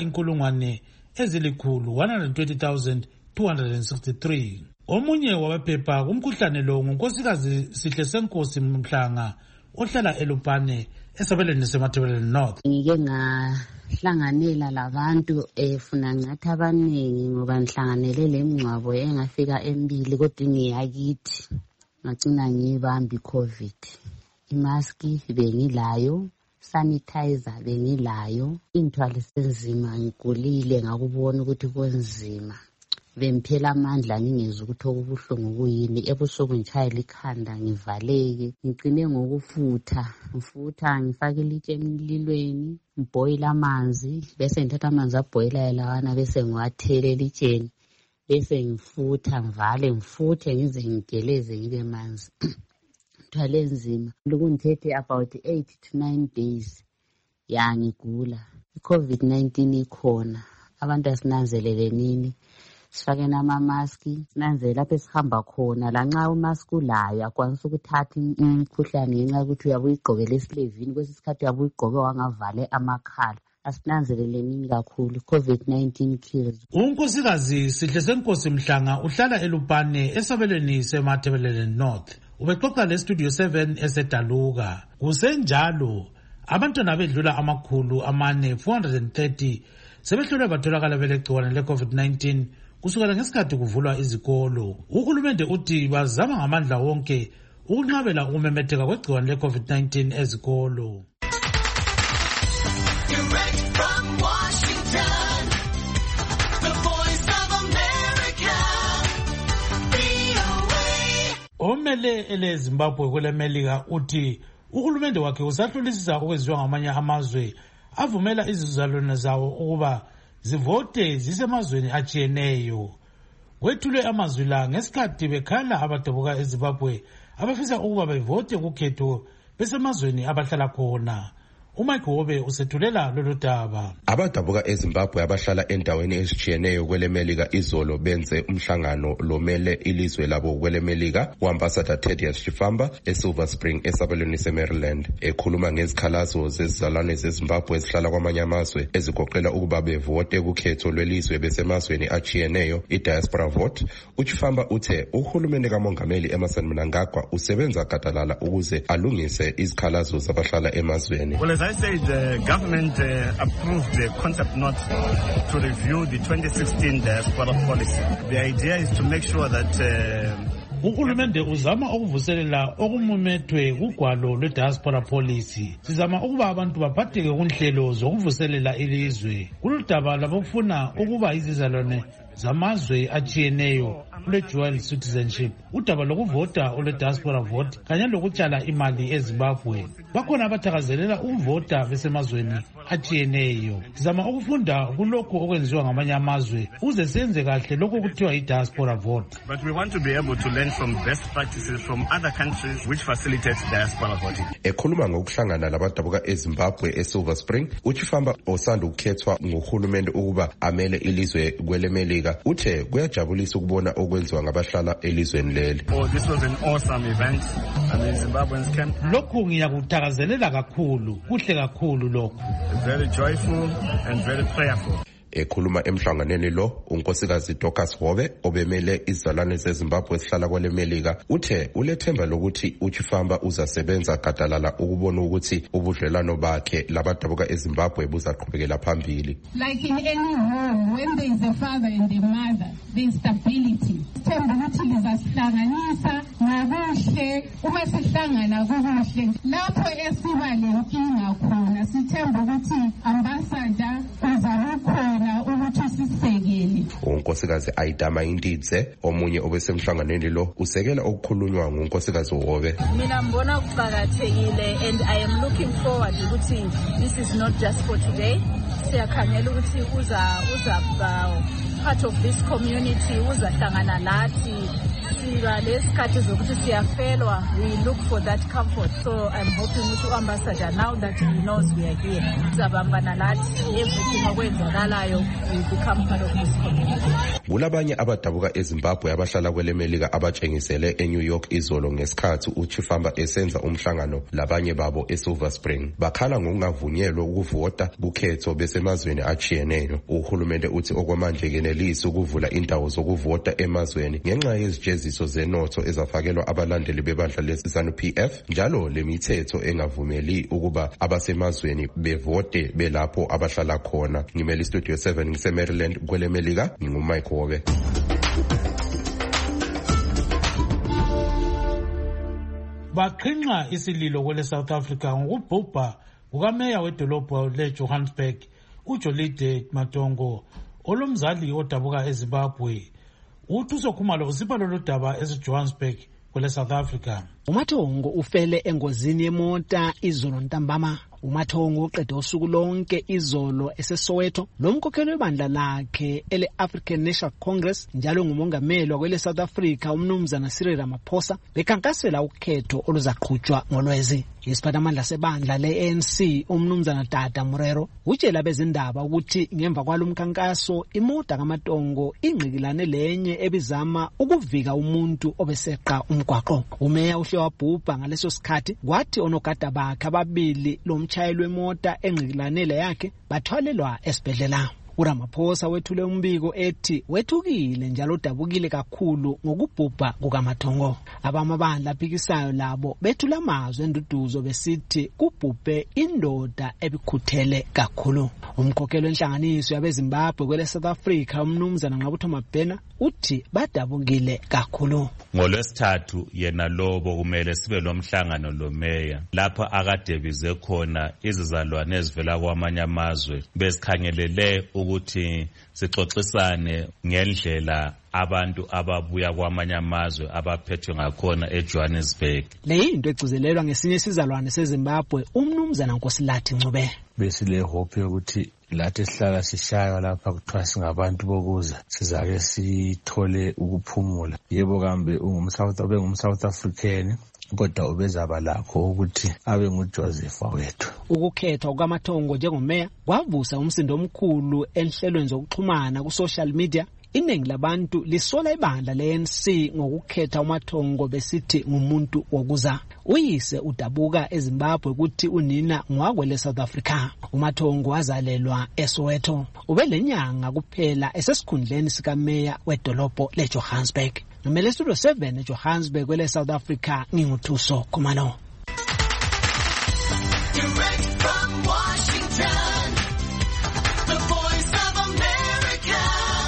B: 120,263. Omunye wabaphepha kumkhuhlane lo ngunkosikazi Sihle Senkosi Mhlanga ohlala eLupane esabelweni seMatabeleland North.
H: Ngike ngahlanganela labantu funa ngathi abaningi ngoba ngihlanganele lemngcwabo engafika embili kodwa ngiyakithi ngagcina ngibambi COVID. Imaski bengilayo, sanitizer bengilayo, inthwalo senzima ngigulile ngakubona ukuthi kwenzima. Bemphela amandla ngingezwe ukuthi okubuhlungu kuyini, ebusuku ngitshayela ikhanda ngivaleke, ngicine ngokufutha, ngifake ilitshe emlilweni, ngibhoyile amanzi, bese ngithatha amanzi abhoyilayo lawana bese ngiwathela elitsheni, bese ngifutha ngivale ngifuthe ngize ngigeleze ngibe manzi. Thwale nzima lokungithethe about 8 to 9 days ngigula. I-COVID-19 ikhona, abantu asinanzelele nini, sifake namamaski, sinanzele lapho esihamba khona lanxa umask ulayo akwanisa ukuthatha imikhuhlane ngenxa yokuthi uyabuyigqokela esilevini, kwesinye isikhathi uyabuyigqoke wangavale amakhala. Asinanzelele nini kakhulu, COVID-19 kills.
B: Unkosikazi Sihle Senkosi Mhlanga uhlala eLupane esabelweni seMatabeleland North. Ubexoxa leStudio 7 eseDaluka. Kusenjalo Abantwana bedlula 430 sebehlolwe batholakala belegciwane le-COVID-19 kusukela ngesikhathi kuvulwa izikolo. Uhulumende uthi bazama ngamandla wonke ukunqabela ukumemetheka kwegciwane le-COVID-19 ezikolo. Omele eleZimbabwe kweleMelika uthi uhulumende wakhe usahlolisisa okwenziwa ngamanye amazwe avumela izizalwane zawo ukuba zivote zisemazweni atshiyeneyo. Kwethulwe amazwi la ngesikhathi bekhala abadabuka eZimbabwe abafisa ukuba bevote kukhetho besemazweni abahlala khona. uMike Wobe usethulela lolu daba.
M: Abadabuka eZimbabwe abahlala endaweni ezitshiyeneyo kweleMelika izolo benze umhlangano lomele ilizwe labo kweleMelika uAmbassador Thaddeus Chifamba eSilver Spring esabelweni seMaryland ekhuluma ngezikhalazo zezizalwane zeZimbabwe ezihlala kwamanye amazwe ezigoqela ukuba bevote kukhetho lwelizwe besemazweni atshiyeneyo idiaspora vote. uChifamba uthe uhulumende kaMongameli Emmerson Mnangagwa usebenza gadalala ukuze alungise izikhalazo zabahlala emazweni.
N: As I said, the government approved the concept note to review the 2016 diaspora policy. The idea is to make sure that
B: uhulumende uzama ukuvuselela okumumethwe kugwalo lwe-diaspora policy. Sizama ukuba abantu baphatheke kunhlelo zokuvuselela ilizwe. Kuludaba labofuna ukuba izizalwane zamazwe atshiyeneyo kule-dual citizenship, udaba lokuvota olwe-diaspora vote kanye lokutshala imali eZimbabwe. Bakhona abathakazelela ukuvota besemazweni atshiyeneyo. Sizama ukufunda kulokho okwenziwa ngamanye amazwe uze senze kahle lokho kuthiwa i-diaspora vote.
N: But we want to be able to learn from best practices from other countries which facilitates diaspora voting.
M: Ekhuluma ngokuhlangana labadabuka eZimbabwe eSilver Spring, uChifamba osanda ukukhethwa nguhulumende ukuba amele ilizwe kweleMelika uthe kuyajabulisa ukubona okwenziwa ngabahlala elizweni leli.
N: Oh, this was an awesome event. I mean, Zimbabweans came.
B: Lokhu ngiyakuthakazelela kakhulu, kuhle kakhulu lokhu.
N: Very joyful and very prayerful.
M: Ekhuluma emhlanganweni lo unkosikazi Dorcas Hobe obemele izizalwane zeZimbabwe esihlala kweleMelika uthe ulethemba lokuthi uChifamba uzasebenza gadalala ukubona ukuthi ubudlelwano bakhe labadabuka eZimbabwe buzaqhubekela phambili.
E: Like in any home, when there is a father and a mother, there is stability. Themba ukuthi lizasihlanganisa ngokuhle, uma sihlangana kukuhle. Lapho esiba lenkinga khona sithemba ukuthi ambassador uzakukhona ukuthi sisekele.
M: Unkosikazi Aidama Indidze omunye obesemhlanganweni lo usekela ukukhulunywa ngunkosikazi Hobe.
F: Mina mbona ukuqhakathekile and I am looking forward ukuthi this is not just for today. Siyakhangela ukuthi uza part of this community uzahlangana lathi. Lesikhathi zokuthi siyafelwa, we look for that comfort. So I'm hoping to Ambassador, now that he knows we are here, zabambana lathi everything okwenzakalayo will become part of this community.
M: Kulabanye abadabuka eZimbabwe abahlala kweleMelika abatshengisele eNew York izolo ngesikhathi uChifamba esenza umhlangano labanye babo eSilver Spring. Bakhala ngokungavunyelwa ukuvota kukhetho besemazweni atshiyeneyo. Uhulumende uthi okwamanje kenelisi ukuvula indawo zokuvota emazweni ngenxa yezijeziso zenotho ezafakelwa abalandeli bebandla leZANU-PF njalo lemithetho engavumeli ukuba abasemazweni bevote belapho abahlala khona. Ngimele iStudio 7 ngiseMaryland kweleMelika nguMike Wobe.
B: Baqhinqa isililo kwele South Africa ngokubhubha kukameya wedolobha leJohannesburg uJolide Matongo olomzali odabuka eZimbabwe. Uthuso Khumalo usipha lolu daba eseJohannesburg kwele South Africa.
I: uMathongo ufele engozini yemota izolo ntambama. uMathongo uqede usuku lonke izolo eseSoweto. Lo mkhokheli webandla lakhe ele-African National Congress njalo ngumongameli wakwele South Africa umnumzana Cyril Ramaphosa bekhankasela ukhetho oluzaqhutshwa ngolwezi. Isiphathamandla sebandla le-ANC umnumzana Tata Murero utshela bezindaba ukuthi ngemva kwalo mkhankaso imota kaMatongo ingqikilane lenye ebizama ukuvika umuntu obeseqa umgwaqo. Umeya uhle wabhubha ngaleso sikhathi kwathi onogada bakhe ababili lo mtshayeli wemota engqikilane yakhe bathwalelwa esibhedlela. uRamaphosa wethule umbiko ethi wethukile njalo udabukile kakhulu ngokubhubha kukaMathongo. Abamabandla aphikisayo labo bethula amazwi enduduzo besithi kubhubhe indoda ebikhuthele kakhulu. Umkhokheli wenhlanganiso yabeZimbabwe kwele South Africa umnumzana Nqabutho Mabhena uthi badabukile kakhulu.
Y: NgoLwesithathu yena Lobo kumele sibe lomhlangano lomeya lapha akade bize khona izizalwane ezivela kwamanye amazwe besikhangelele ukuthi sixoxisane ngendlela abantu ababuya kwamanye amazwe abaphethwe ngakhona eJohannesburg.
I: Le into egcizelelwa ngesinye isizalwane seZimbabwe umnumzana Nkosilathi Ncube.
V: Besile hope ukuthi lathi sihlala sishaywa lapha kuthiwa singabantu bokuza sizake sithole ukuphumula. Yebo kambe ungumSouth African kodwa ubezaba lakho ukuthi abe nguJoseph wethu.
I: Ukukhethwa kukaMathongo njengomeya kwavusa umsindo omkhulu enhlelweni zokuxhumana ku social media. Iningi labantu lisola ibandla leNC ngokukhetha uMathongo besithi ngumuntu wokuza. Uyise udabuka eZimbabwe ukuthi unina ngwakwele South Africa. uMathongo wazalelwa eSoweto. Ubelenyanga kuphela esesikhundleni sikameya wedolobho leJohannesburg. Nomele Studio 7 eJohannesburg kwele South Africa nginguthuso Khumalo.
J: Direct from Washington, the voice of America,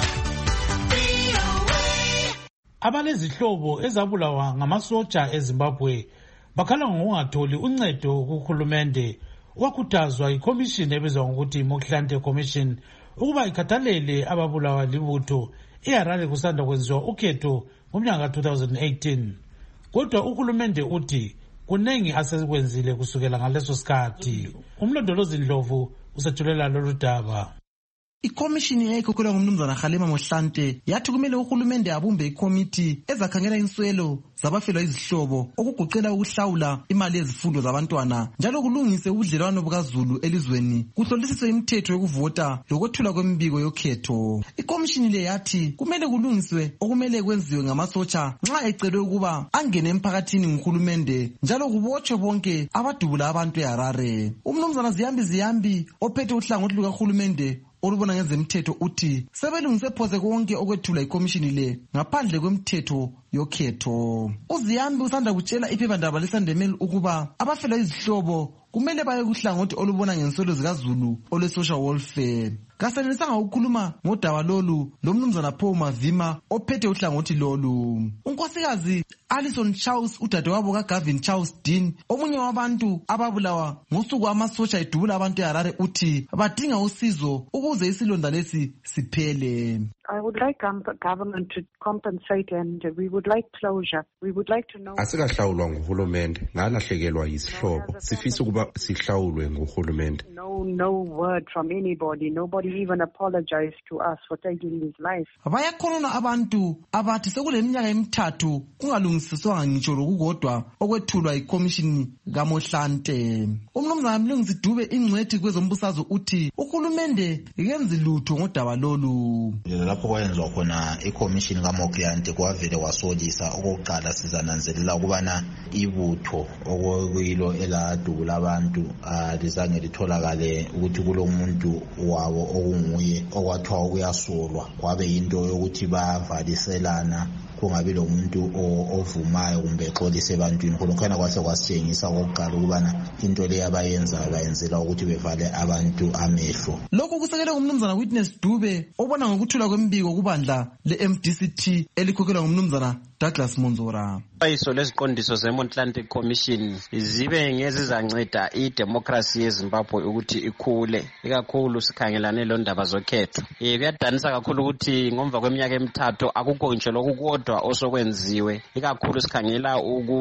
J: VOA.
B: Abalezihlobo ezabulawa ngamasotsha eZimbabwe bakhala ngokungatholi uncedo kuhulumende. Wakhuthazwa iCommission ebizwa ngokuthi Mohlante Commission ukuba ikhathalele ababulawa libutho eHarare kusanda kwenziwa ukhetho ngomnyaka 2018. Kodwa uhulumende uthi kunengi asekwenzile kusukela ngaleso sikhathi. Umlondolozi Ndlovu usethulela lolu daba.
K: Ikomishini eyayikhokhelwa ngumnumzana Kgalema Mohlante yathi kumele uhulumende abumbe ikomiti ezakhangela inswelo zabafelwa izihlobo okugoqela ukuhlawula imali yezifundo zabantwana njalo kulungise ubudlelwano bukaZulu elizweni kuhlolisiswe imithetho yokuvota lokwethula kwemibiko yokhetho. Ikomishini le yathi kumele kulungiswe okumele kwenziwe ngamasotsha nxa ecelwe ukuba angene emphakathini nguhulumende njalo kubotshwe bonke abadubula abantu eHarare. Umnumzana Ziyambi ophethe uhlangothi lukahulumende olubona ngezemthetho uthi sebelungise phose konke okwethula ikomishini le ngaphandle kwemthetho yokhetho. uZiyambi usanda kutshela iphephandaba leSandemel ukuba abafela izihlobo kumele baye kuhlangothi olubona ngensolo zikaZulu olwe-social welfare. Kasenelisanga ukukhuluma ngodaba lolu lomnumzana Paul Mavima ophethe uhlangothi lolu. Unkosikazi Alison Charles udadewabo kaGavin Charles Dean omunye wabantu ababulawa ngosuku amasotsha edubula abantu eHarare uthi badinga usizo ukuze isilonda lesi siphele.
Z: I would like the government to compensate and we would like closure. We would like to know.
M: Asikahlawulwa nguhulumende ngalahlekelwa yisihlobo. Sifisa ukuba sihlawulwe nguhulumende.
Z: No word from anybody. Nobody even apologized to us for taking his life.
K: Bayakhona abantu abathi sekuleminyaka emithathu kungalungisiswanga ngitsho lokukodwa okwethulwa ikomishini kaMohlante. Umnumzana Mlungisi Dube ingcwethi kwezombusazwe uthi uhulumende yenze lutho ngodaba lolu.
L: Lapho kwayenzwa khona iCommission kaMohlante kwavele kwasolisa okokuqala sizananzelela ukubana ibutho okuyilo eladubula abantu lizange litholakale ukuthi kulomuntu wabo okunguye okwathiwa kuyasolwa kwabe yinto yokuthi bavaliselana kungabi lo muntu ovumayo kumbe exolise ebantwini khona kwase kwasitshengisa okokuqala ukubana into le abayenzayo bayenzela ukuthi bevale abantu amehlo.
K: Lokhu kusekelwe ngumnumzana Witness Dube obona ngokuthula kwembiko kubandla le-MDCT elikhokhelwa ngumnumzana Douglas Monzora.
O: Iso leziqondiso zeMohlante Commission zibe ngezizanceda idemocracy yeZimbabwe ukuthi ikhule ikakhulu sikhangelane londaba zokhetho. Kuyadanisa kakhulu ukuthi ngomva kweminyaka emithathu akukho nje lokukodwa osokwenziwe ikakhulu sikhangela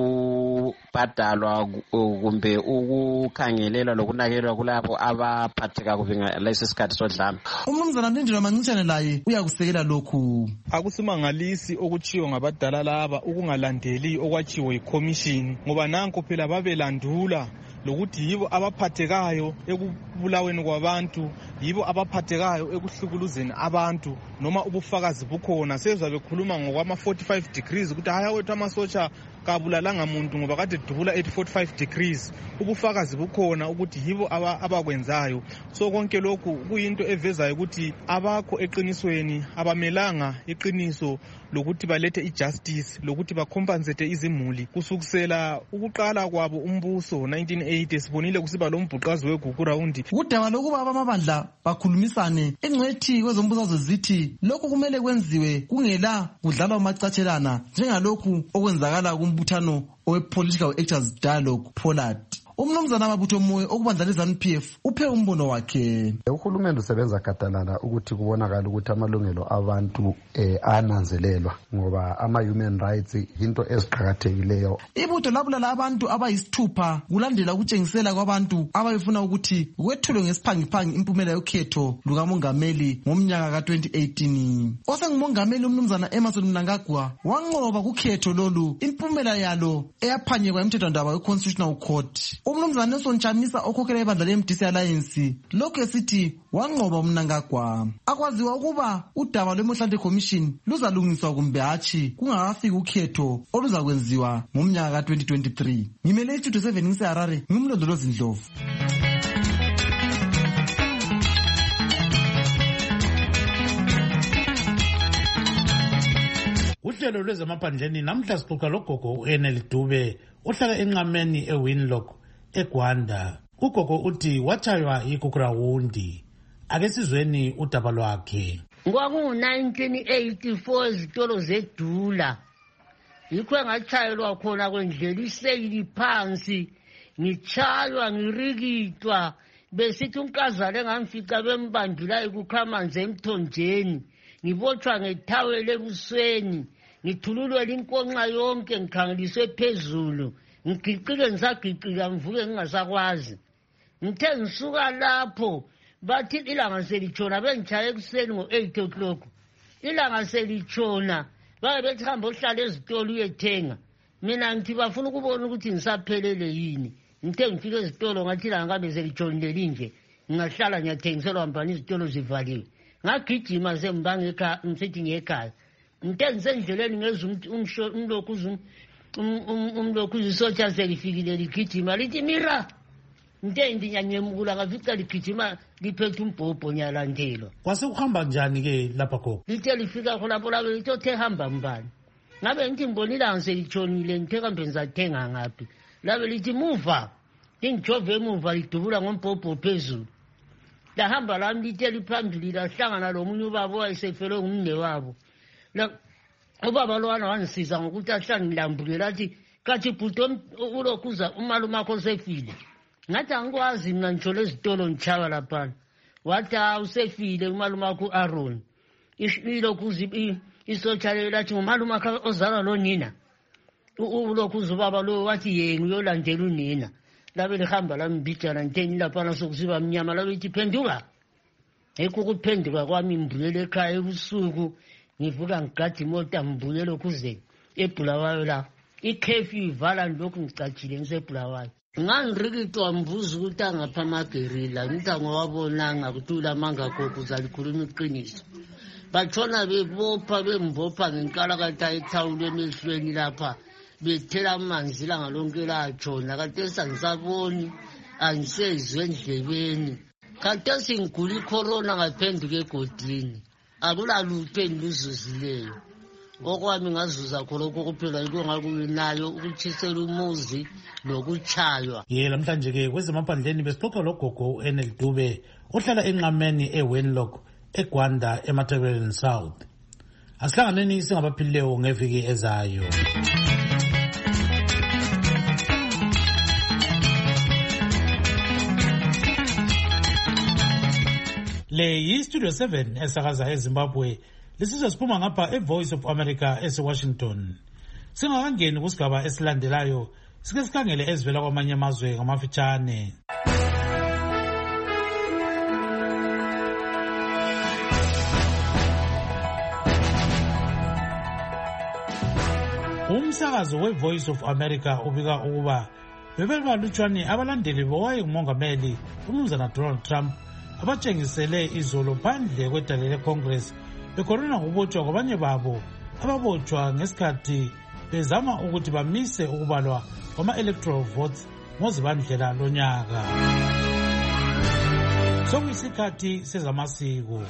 O: ukubhadalwa kumbe ukukhangelelwa lokunakelelwa kulabo abaphatheka kubinga lesi sikhathi sodlame.
K: Umnumzana Ndindilo Mancishane laye uyakusekela lokhu.
C: Akusimangalisi okuchiyo ngabadala laba ukungalandeli okwachiwe iCommission ngoba nanko phela babelandula lokuthi yibo abaphathekayo ekubulaweni kwabantu, yibo abaphathekayo ekuhlukuluzeni abantu noma ubufakazi bukhona. Sezwa bekhuluma ngokwama 45 degrees ukuthi haya wethu amasotsha kabulalanga muntu ngoba kade dubula 845 degrees. Ubufakazi bukhona ukuthi yibo abakwenzayo. So konke lokhu kuyinto evezayo ukuthi abakho eqinisweni, abamelanga iqiniso lokuthi balethe ijustice, lokuthi bacompensate izimuli. Kusukisela ukuqala kwabo umbuso 1980 sibonile kusiba lombhuqazi wegugu rawundi.
K: Udaba lokuba abamabandla bakhulumisane, ingcwethi kwezombusazwe zithi lokhu kumele kwenziwe kungela kudlalwa umacatshelana njengalokhu okwenzakala kumbuthano owe-Political Actors Dialogue Pollard. Umnumzana Mabutho Moyo okubandla leZANU-PF uphe umbono wakhe.
A: Uhulumende usebenza gadalala ukuthi kubonakala ukuthi amalungelo abantu ananzelelwa ngoba ama-human rights into eziqhakathekileyo.
K: Ibutho labulala abantu abayisithupha kulandela ukutshengisela kwabantu abayefuna ukuthi kwethulwe ngesiphangiphangi impumela yokhetho lukamongameli ngomnyaka ka-2018. Osengumongameli umnumzana Emmerson Mnangagwa wanqoba kukhetho lolu impumela yalo eyaphanyekwa emthethwandaba we-Constitutional Court. Umnumzana Nelson Chamisa okhokhela ibandla le-MDC Alliance lokhu esithi wanqoba uMnangagwa. Akwaziwa ukuba udaba lwe-Mohlante Commission luzalungiswa kumbe hatshi kungakafiki ukhetho oluzakwenziwa ngomnyaka ka-2023. Ngimele iStudio 7 ngiseHarare, ngimlondolozi Ndlovu.
B: Uhlelo lwezamaphandleni namhla sixoxa logogo uEnel Dube ohlala enqameni eWinlock eGwanda. Ugogo uthi watshaywa ikukurawundi. Ake sizweni udaba lwakhe.
P: Kwakungu-1984 izitolo zedula. Yikho engatshayelwa khona kwendlela iseyili phansi. Ngitshaywa ngirikitwa. Besithi unkazana engamfica bembandula ikukhamanzi emthonjeni. Ngibotshwa ngethawele ebusweni. Ngithululwe inkonxa yonke ngikhangeliswe phezulu. Ngigiqike ngisagiqika ngivuke ngingasakwazi. Ngithe ngisuka lapho bathi ilanga selitshona bengitshaye ekuseni ngo-8 o'clock. Ilanga selitshona baye bethi hamba ohlala ezitolo uyethenga. Mina ngithi bafuna ukubona ukuthi ngisaphelele yini. Ngithe ngifike ezitolo ngathi ilanga kambe selitshonile linje. Ngingahlala ngiyathengiselwa mbani izitolo zivaliwe. Ngagijima sembange ekhaya ngisethi ngekhaya. Ngithe ngisendleleni ngeza umlokhu isotsha selifikile ligijima lithi Mira. Ngithe ndinyanyemukula ngafica ligijima liphethe umbhobho nyalandelwa.
B: Kwase kuhamba njani ke lapha khona?
P: Lithe lifika khona lapho lithe hamba mbani. Ngabe ngithi ngibonile ngiselitshonile ngithe kambe ngizathenga ngaphi. Labe lithi muva. Ingijove emuva lidubula ngombhobho phezulu. Lahamba lami lithe liphambili lahlangana lomunye ubaba owayesefelwe ngumne wabo. Ubaba lwana wangisiza ngokuthi ahlala ngilambule lathi kathi bhuti ulokhuza umalume wakho sefile. Ngathi angikwazi mina ngitshole ezitolo ngitshaya lapha. Wathi usefile umalume wakho Aaron. Ilokhuzi isotsha lathi umalume wakho ozalwa lo nina. Ulokhuza ubaba lo wathi yena uyolandela unina. Labe lihamba lambijana ngitheni lapha sokusiba mnyama labe lithi phenduka. Ekukuphenduka kwami mbuyele ekhaya ebusuku. Ngivuka ngigadi imota mbuyele ukuze eBulawayo la. Ikhefi ivala lokhu ngicatshile ngisebulawayo. Ngangirikitwa mbuzo ukuthi angapha amagerila ngithi ngowabonanga ukuthi ulamanga khokho uzalikhuluma iqiniso. Batshona bebopha bembopha ngenkalakatha ethawule emehlweni lapha. Bethela amanzi ilanga lonke latshona kade sangisaboni angisezwe endlebeni. Kade singigula icorona ngaphenduka egodini. Akulalutho endiluzuzileyo. Okwami ngazuza khonokho kuphela yiko ngakunayo ukuthisela umuzi nokutshaywa.
B: Namhlanje ke kwezemaphandleni besixoxa logogo uEnel Dube ohlala enqameni eWinlock eGwanda eMatabeleland South. Asihlanganeni singabaphilileyo ngeviki ezayo. Le yiStudio 7 esakaza eZimbabwe. Lisizwe siphuma ngapha eVoice of America eseWashington. Singakangeni kusigaba esilandelayo, sike sikhangele ezivela kwamanye amazwe ngamafitshane. Umsakazo weVoice of America ubika ukuba bebebalutshwane abalandeli bowayengumongameli umnumzana Donald Trump abatshengisele izolo phandle kwedale leCongress bekhonona ngokubotshwa kwabanye babo ababotshwa ngesikhathi bezama ukuthi bamise ukubalwa kwama-electoral votes ngoZibandlela lonyaka. Sokuyisikhathi sezamasiko.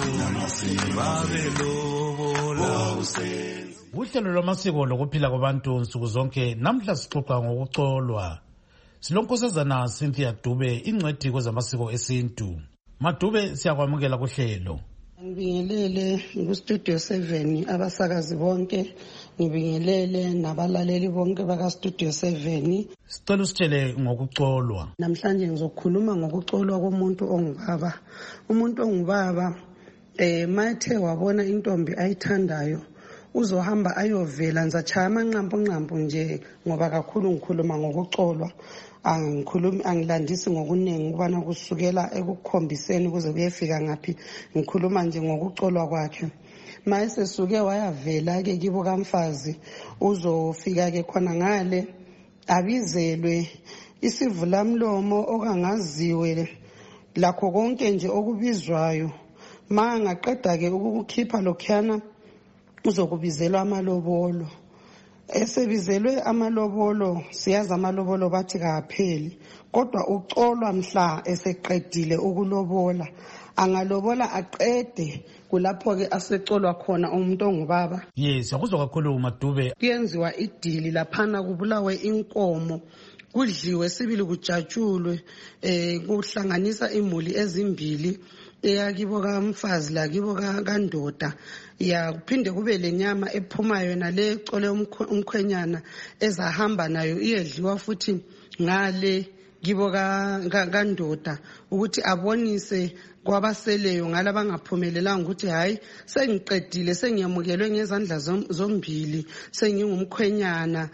B: Uhlelo lwamasiko lokuphila kwabantu nsuku zonke namhla sixoxa ngokucolwa. Silonkosazana Cynthia Dube, ingcwethi kwezamasiko esintu. Madube, siyakwamukela kuhlelo.
Q: Ngibingelele ku-Studio 7 abasakazi bonke, ngibingelele nabalaleli bonke baka-Studio 7.
B: Sicela usitshele ngokucolwa.
Q: Namhlanje ngizokhuluma ngokucolwa komuntu ongubaba. Umuntu ongubaba mathe wabona intombi ayithandayo uzohamba ayovela, ngizacaya amanqampu nje ngoba kakhulu ngikhuluma ngokucolwa. Angilandisi ngokuningi ukubana kusukela ekukhombiseni kuze kuyefika ngaphi, ngikhuluma nje ngokucolwa kwakhe. Mayese suke wayavela ke kibo kamfazi, uzofika ke khona ngale abizelwe isivulamlomo okangaziwe lakho konke nje okubizwayo. Mangaqeda ke ukukhipha lokhana uzokubizelwa amalobolo. Esebizelwe amalobolo, siyazi amalobolo bathi kapheli, kodwa ucolwa mhla eseqedile ukulobola. Angalobola aqede, kulapho ke asecolwa khona umuntu ongubaba.
B: Yes, yakuzwa kakhulu Madube.
Q: Kuyenziwa idili laphana, kubulawe inkomo, kudliwe sibili kujatshulwe, kuhlanganisa imuli ezimbili, eyakibo kamfazi lakibo kandoda. Ya kuphinde kube lenyama ephumayo yona le ecole umkhwenyana ezahamba nayo iyedliwa futhi ngale kibo kandoda, ukuthi abonise kwabaseleyo ngala bangaphumelelanga ukuthi hayi sengiqedile, sengiyamukelwe ngezandla zombili, sengingumkhwenyana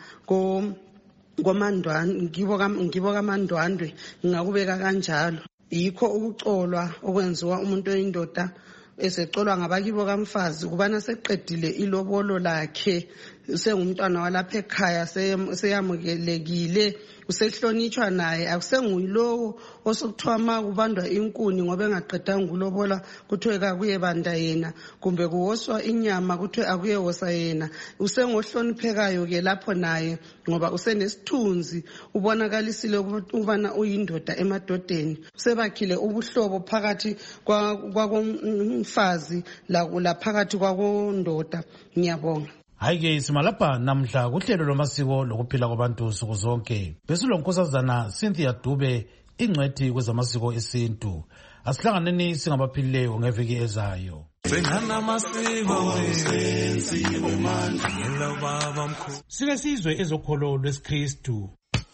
Q: komandwandwe ngibo kamandwandwe, ngingakubeka kanjalo. Yikho ukucolwa okwenziwa umuntu oyindoda esecolwa ngabakibo kamfazi, kubana seqedile ilobolo lakhe, sengumntwana walapha ekhaya, seyamukelekile, usehlonitshwa naye. Akusenguyilowo osukuthiwa ma kubandwa inkuni ngoba engaqedanga ukulobola kuthiwe kakuye banda yena, kumbe kuwoswa inyama kuthiwe akuye wosa yena. Usengohloniphekayo ke lapho naye ngoba usenesithunzi, ubonakalisile ukubana uyindoda emadodeni. Sebakhile ubuhlobo phakathi kwakomfazi laphakathi kwakondoda. Ngiyabonga.
B: Hayi-ke simalapha namhla kuhlelo lwamasiko lokuphila kwabantu nsuku zonke. Besilonkosazana Cynthia Dube, ingcwethi kwezamasiko esintu. Asihlanganeni singabaphilileyo ngeviki ezayo. Sike sizwe ezokholo lwesikristu.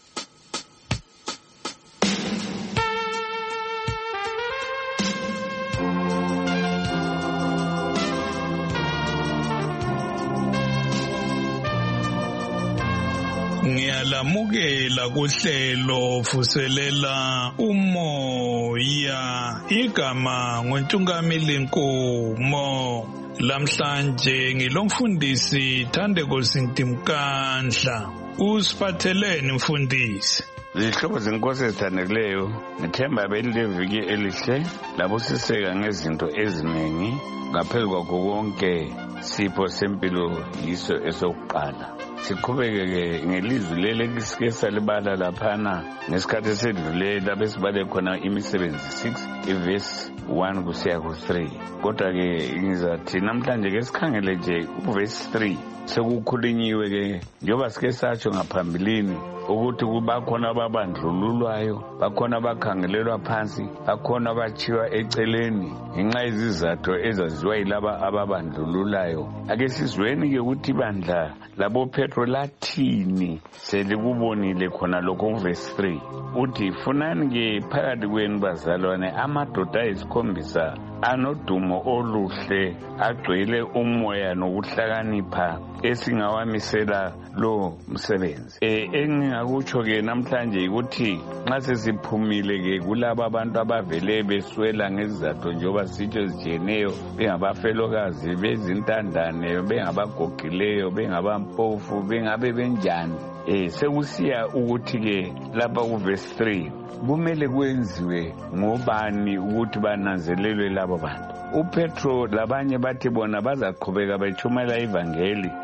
R: Ngiyalamukela kuhlelo vuselela umoya, igama nguNtungamili Nkomo. Lamhlanje ngilomfundisi Thandeko Sintimkandla. Usiphatheleni mfundisi?
S: Zihlobo zenkosi ezithandekileyo, ngithemba beliviki elihle lapho siseka ngezinto eziningi. Ngaphezu kwakho konke sipho sempilo yiso esokuqala. Siqhubeke ngelizwi leli sike salibala laphana ngesikhathi esedlule lapho sibale khona imisebenzi 6 ivesi 1 kusiya ku3. Kodwa ke ngizathi namhlanje ke sikhangele nje uvesi 3. Sekukhulunyiwe ke njengoba sike satsho ngaphambilini ukuthi kubakhona ababandlululwayo, bakhona abakhangelelwa phansi, bakhona abachiwa eceleni ngenxa yezizathu ezaziwa yilaba ababandlululayo. Ake sizweni ke ukuthi bandla labo Petro lathini selikubonile khona lokho uvesi 3. Uthi funani ke phakathi kwenu bazalwane amadoda ayisikhombisa anodumo oluhle, agcwele umoya nokuhlakanipha, esingawamisela lo msebenzi. Engingakutsho ke namhlanje ukuthi nxa sesiphumile ke kulabo abantu abavele beswela ngezizathu njengoba sitsho ezijiyeneyo, bengabafelokazi, bezintandane, bengabagoqileyo, bengabampofu, bengabe benjani. Sekusiya ukuthi ke lapha kuvesi 3 kumele kwenziwe ngobani ukuthi bananzelelwe labo bantu. uPetro labanye bathi bona bazaqhubeka bechumela ivangeli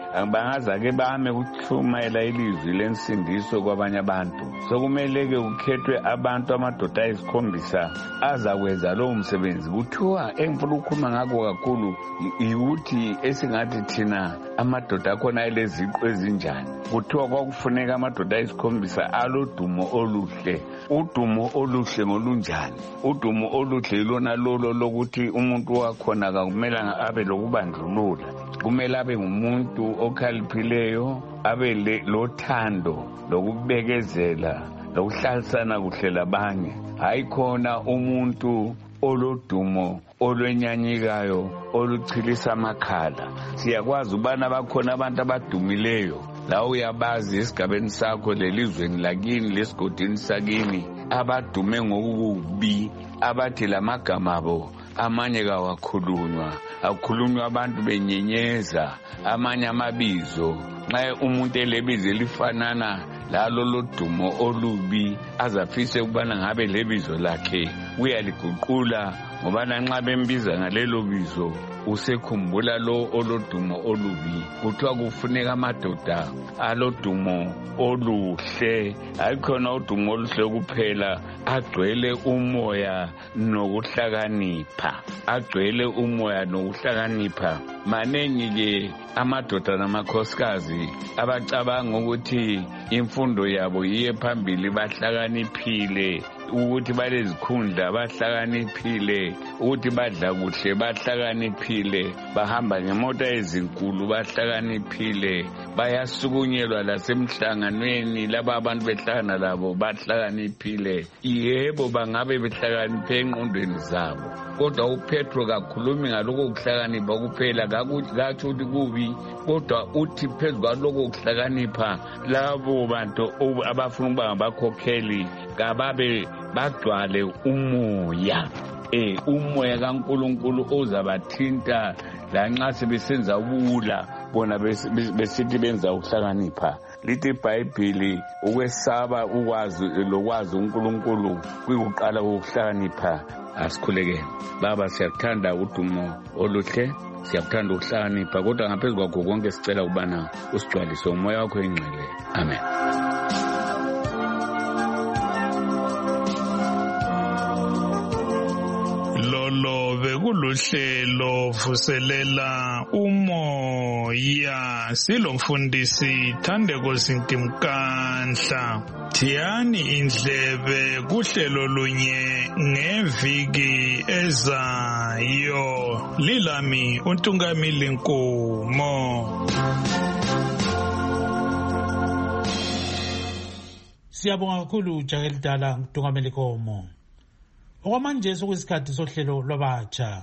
S: bangaza-ke bame ukuchumayela ilizwi lensindiso kwabanye abantu. Sokumele-ke kukhethwe abantu amadoda ayisikhombisa azakwenza lowo msebenzi. Kuthiwa engifuna ukukhuluma ngakho kakhulu yikuthi esingathi thina amadoda akhona eleziqu ezinjani. Kuthiwa kwakufuneka amadoda ayisikhombisa alodumo oluhle. Udumo oluhle ngolunjani? Udumo oluhle yilona lolo lokuthi umuntu wakhona akumelanga abe lokubandlulula. Kumele abe ngumuntu okhaliphileyo, abe lothando, lokubekezela, lokuhlalisana kuhle labanye. Hayi khona umuntu olodumo olwenyanyikayo oluchilisa amakhala. Siyakwazi ubana bakhona abantu abadumileyo la uyabazi esigabeni sakho lelizweni lakini lesigodini sakini abadume ngokubi abathi lamagama abo amanye kawakhulunywa, akhulunywa abantu benyenyeza amanye amabizo. Nxa umuntu elebizo elifanana lalo lodumo olubi azafise ukubana ngabe lebizo lakhe uyaliguqula ngoba nxa bembiza ngalelo bizo usekhumbula lo olodumo olubi. Kuthiwa kufuneka amadoda alodumo oluhle, ayikhona udumo oluhle kuphela, agcwele umoya nokuhlakanipha, agcwele umoya nokuhlakanipha. Manengi-ke amadoda namakhosikazi abacabanga ukuthi imfundo yabo yiye phambili, bahlakaniphile, ukuthi balezikhundla bahlakaniphile, ukuthi badla kuhle bahlakaniphile, bahamba ngemota ezinkulu bahlakaniphile, bayasukunyelwa lasemhlanganweni laba abantu behlangana labo bahlakaniphile. Yebo bangabe behlakaniphe engqondweni zabo, kodwa uPetro kakhulumi ngaloko kuhlakanipha kuphela, kathi ukuthi kubi, kodwa uthi phezu kwaloko kuhlakanipha labo bantu abafuna ukuba ngabakhokheli kababe bagcwale umoya, umoya kaNkulunkulu ozabathinta lanxa sebesenza ubula bona besithi benza ukuhlakanipha. Lithi iBhayibhili ukwesaba lokwazi uNkulunkulu kuyikuqala ukuhlakanipha. Asikhulekeni baba, siyakuthanda udumo oluhle, siyakuthanda ukuhlakanipha, kodwa ngaphezu kwakho konke sicela ukubana usigcwalise umoya wakho engcwele. Amen.
R: Lolo bekuluhlelo vuselela umoya, silomfundisi Thandeko Sintimkanhla. Thiyani indlebe kuhlelo lunye ngeviki ezayo. Lilami uNtungamili Nkomo.
B: Siyabonga kakhulu Jakelidala Ntungamili Nkomo. Okwamanje sokuyisikhathi sohlelo lwabatsha.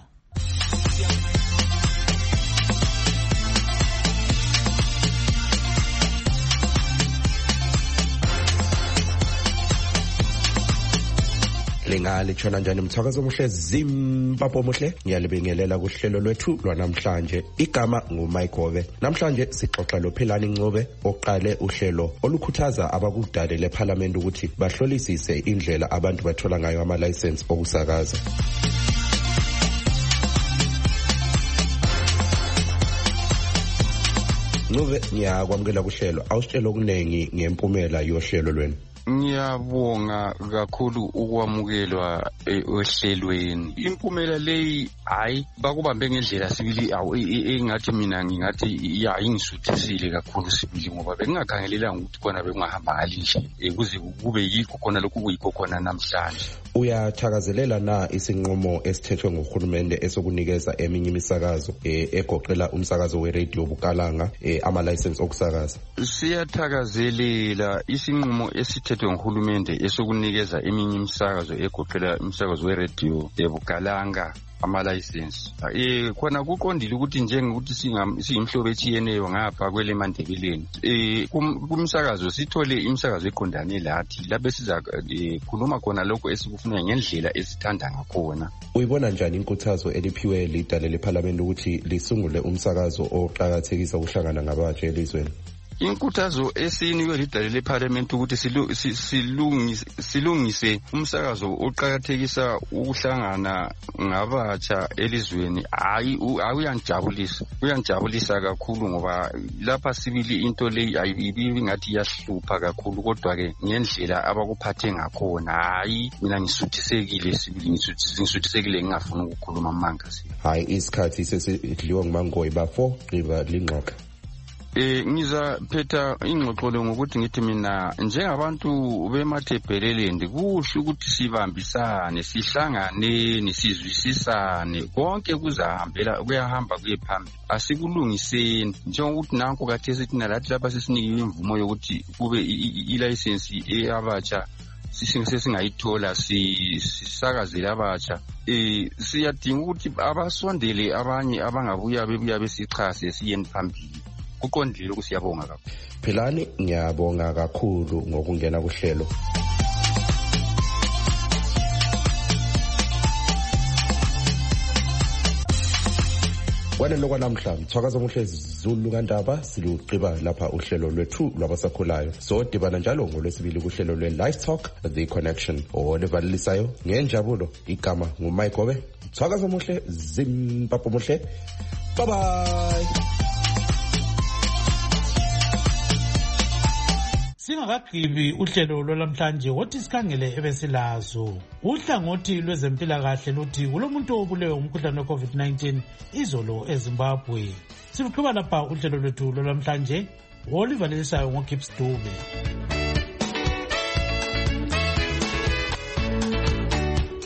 M: Lingalithona njani mthakazo omuhle Zimbabwe omuhle, ngiyalibingelela kuhlelo lwethu lwanamhlanje. Igama nguMayikhove. Namhlanje sixoxa loPhilani Ncube oqale uhlelo olukhuthaza abakudale leParliament ukuthi bahlolisise indlela abantu bathola ngayo ama-license okusakaza. Ncube, ngiyakwamukela kuhlelo. Awusitshela okunengi ngempumela yohlelo lwenu.
D: Ngiyabonga kakhulu ukwamukelwa ohlelweni. Impumela leyi hayi bakubambe ngendlela sibili engathi mina ngingathi ingisuthisile kakhulu sibili, ngoba bengingakhangelela ukuthi khona bekungahamba ngalindlela kuze kube yikho khona lokhu kuyikho khona namhlanje.
M: Uyathakazelela na isinqumo esithethwe nguhulumende esokunikeza eminye imisakazo egoqela umsakazo weRadio Bukalanga ama-license okusakaza?
D: Siyathakazelela isinqumo esithethwe nguhulumende esokunikeza eminye imisakazo egoqela umsakazo weRadio Bukalanga ama-license. Khona kuqondile ukuthi njengokuthi siyimhlobo etshiyeneyo ngapha kwele Mandebeleni, kumsakazo sithole imisakazo eqondane lathi lapho sizakhuluma khona lokho esikufuna ngendlela esithanda ngakhona.
M: Uyibona njani inkuthazo eliphiwe lidale leParliament ukuthi lisungule umsakazo oqhakathekisa ukuhlangana ngabatsha elizweni?
D: inkuthazo esinikwe lidale leParliament ukuthi silungise umsakazo oqhakathekisa ukuhlangana ngabatsha elizweni uyanjabulisa kakhulu ngoba lapha sibili into le ayibibi ngathi yahlupha kakhulu kodwa ke ngendlela abakuphathe ngakhona hayi mina ngisuthisekile sibili ngisuthisekile ngingafuni ukukhuluma amanga
M: hayi isikhathi sesidliwa ngumangoyi bafo riba lingxoxa
D: ngizaphetha ingxoxolo ngokuthi ngithi mina njengabantu bemathebhelelendi kuhle ukuthi sibambisane sihlangane nisizwisisane konke kuyahamba kuye phambili asikulungiseni njengokuthi nanku kathesi thina lathi lapha sesinikiwe imvumo yokuthi kube ilayisensi eyabatsha sesingayithola sisakazele abatsha siyadinga ukuthi abasondele abanye abangabuya bebuya besichase siyeni phambili kuqondile ukusiyabonga kakhulu
M: Philani ngiyabonga kakhulu ngokungena kuhlelo Kwanelo kwanamhla mthwakazo omuhle Zulu kaNdaba siluqiba lapha uhlelo lwethu lwabasakhulayo sodibana njalo ngolwesibili kuhlelo lwe-Live Talk The Connection olivalisayo ngenjabulo igama nguMike Gobe mthwakazo omuhle Zimbabwe omuhle bye bye
B: Singakagqibi uhlelo lwalamhlanje wothi sikhangele ebesilazo uhlangothi lwezempilakahle luthi kulomuntu obulewe umkhuhlane we-COVID-19 izolo eZimbabwe siluqhuba lapha uhlelo lwethu lwalamhlanje olivalisayo ngoGibbs Dube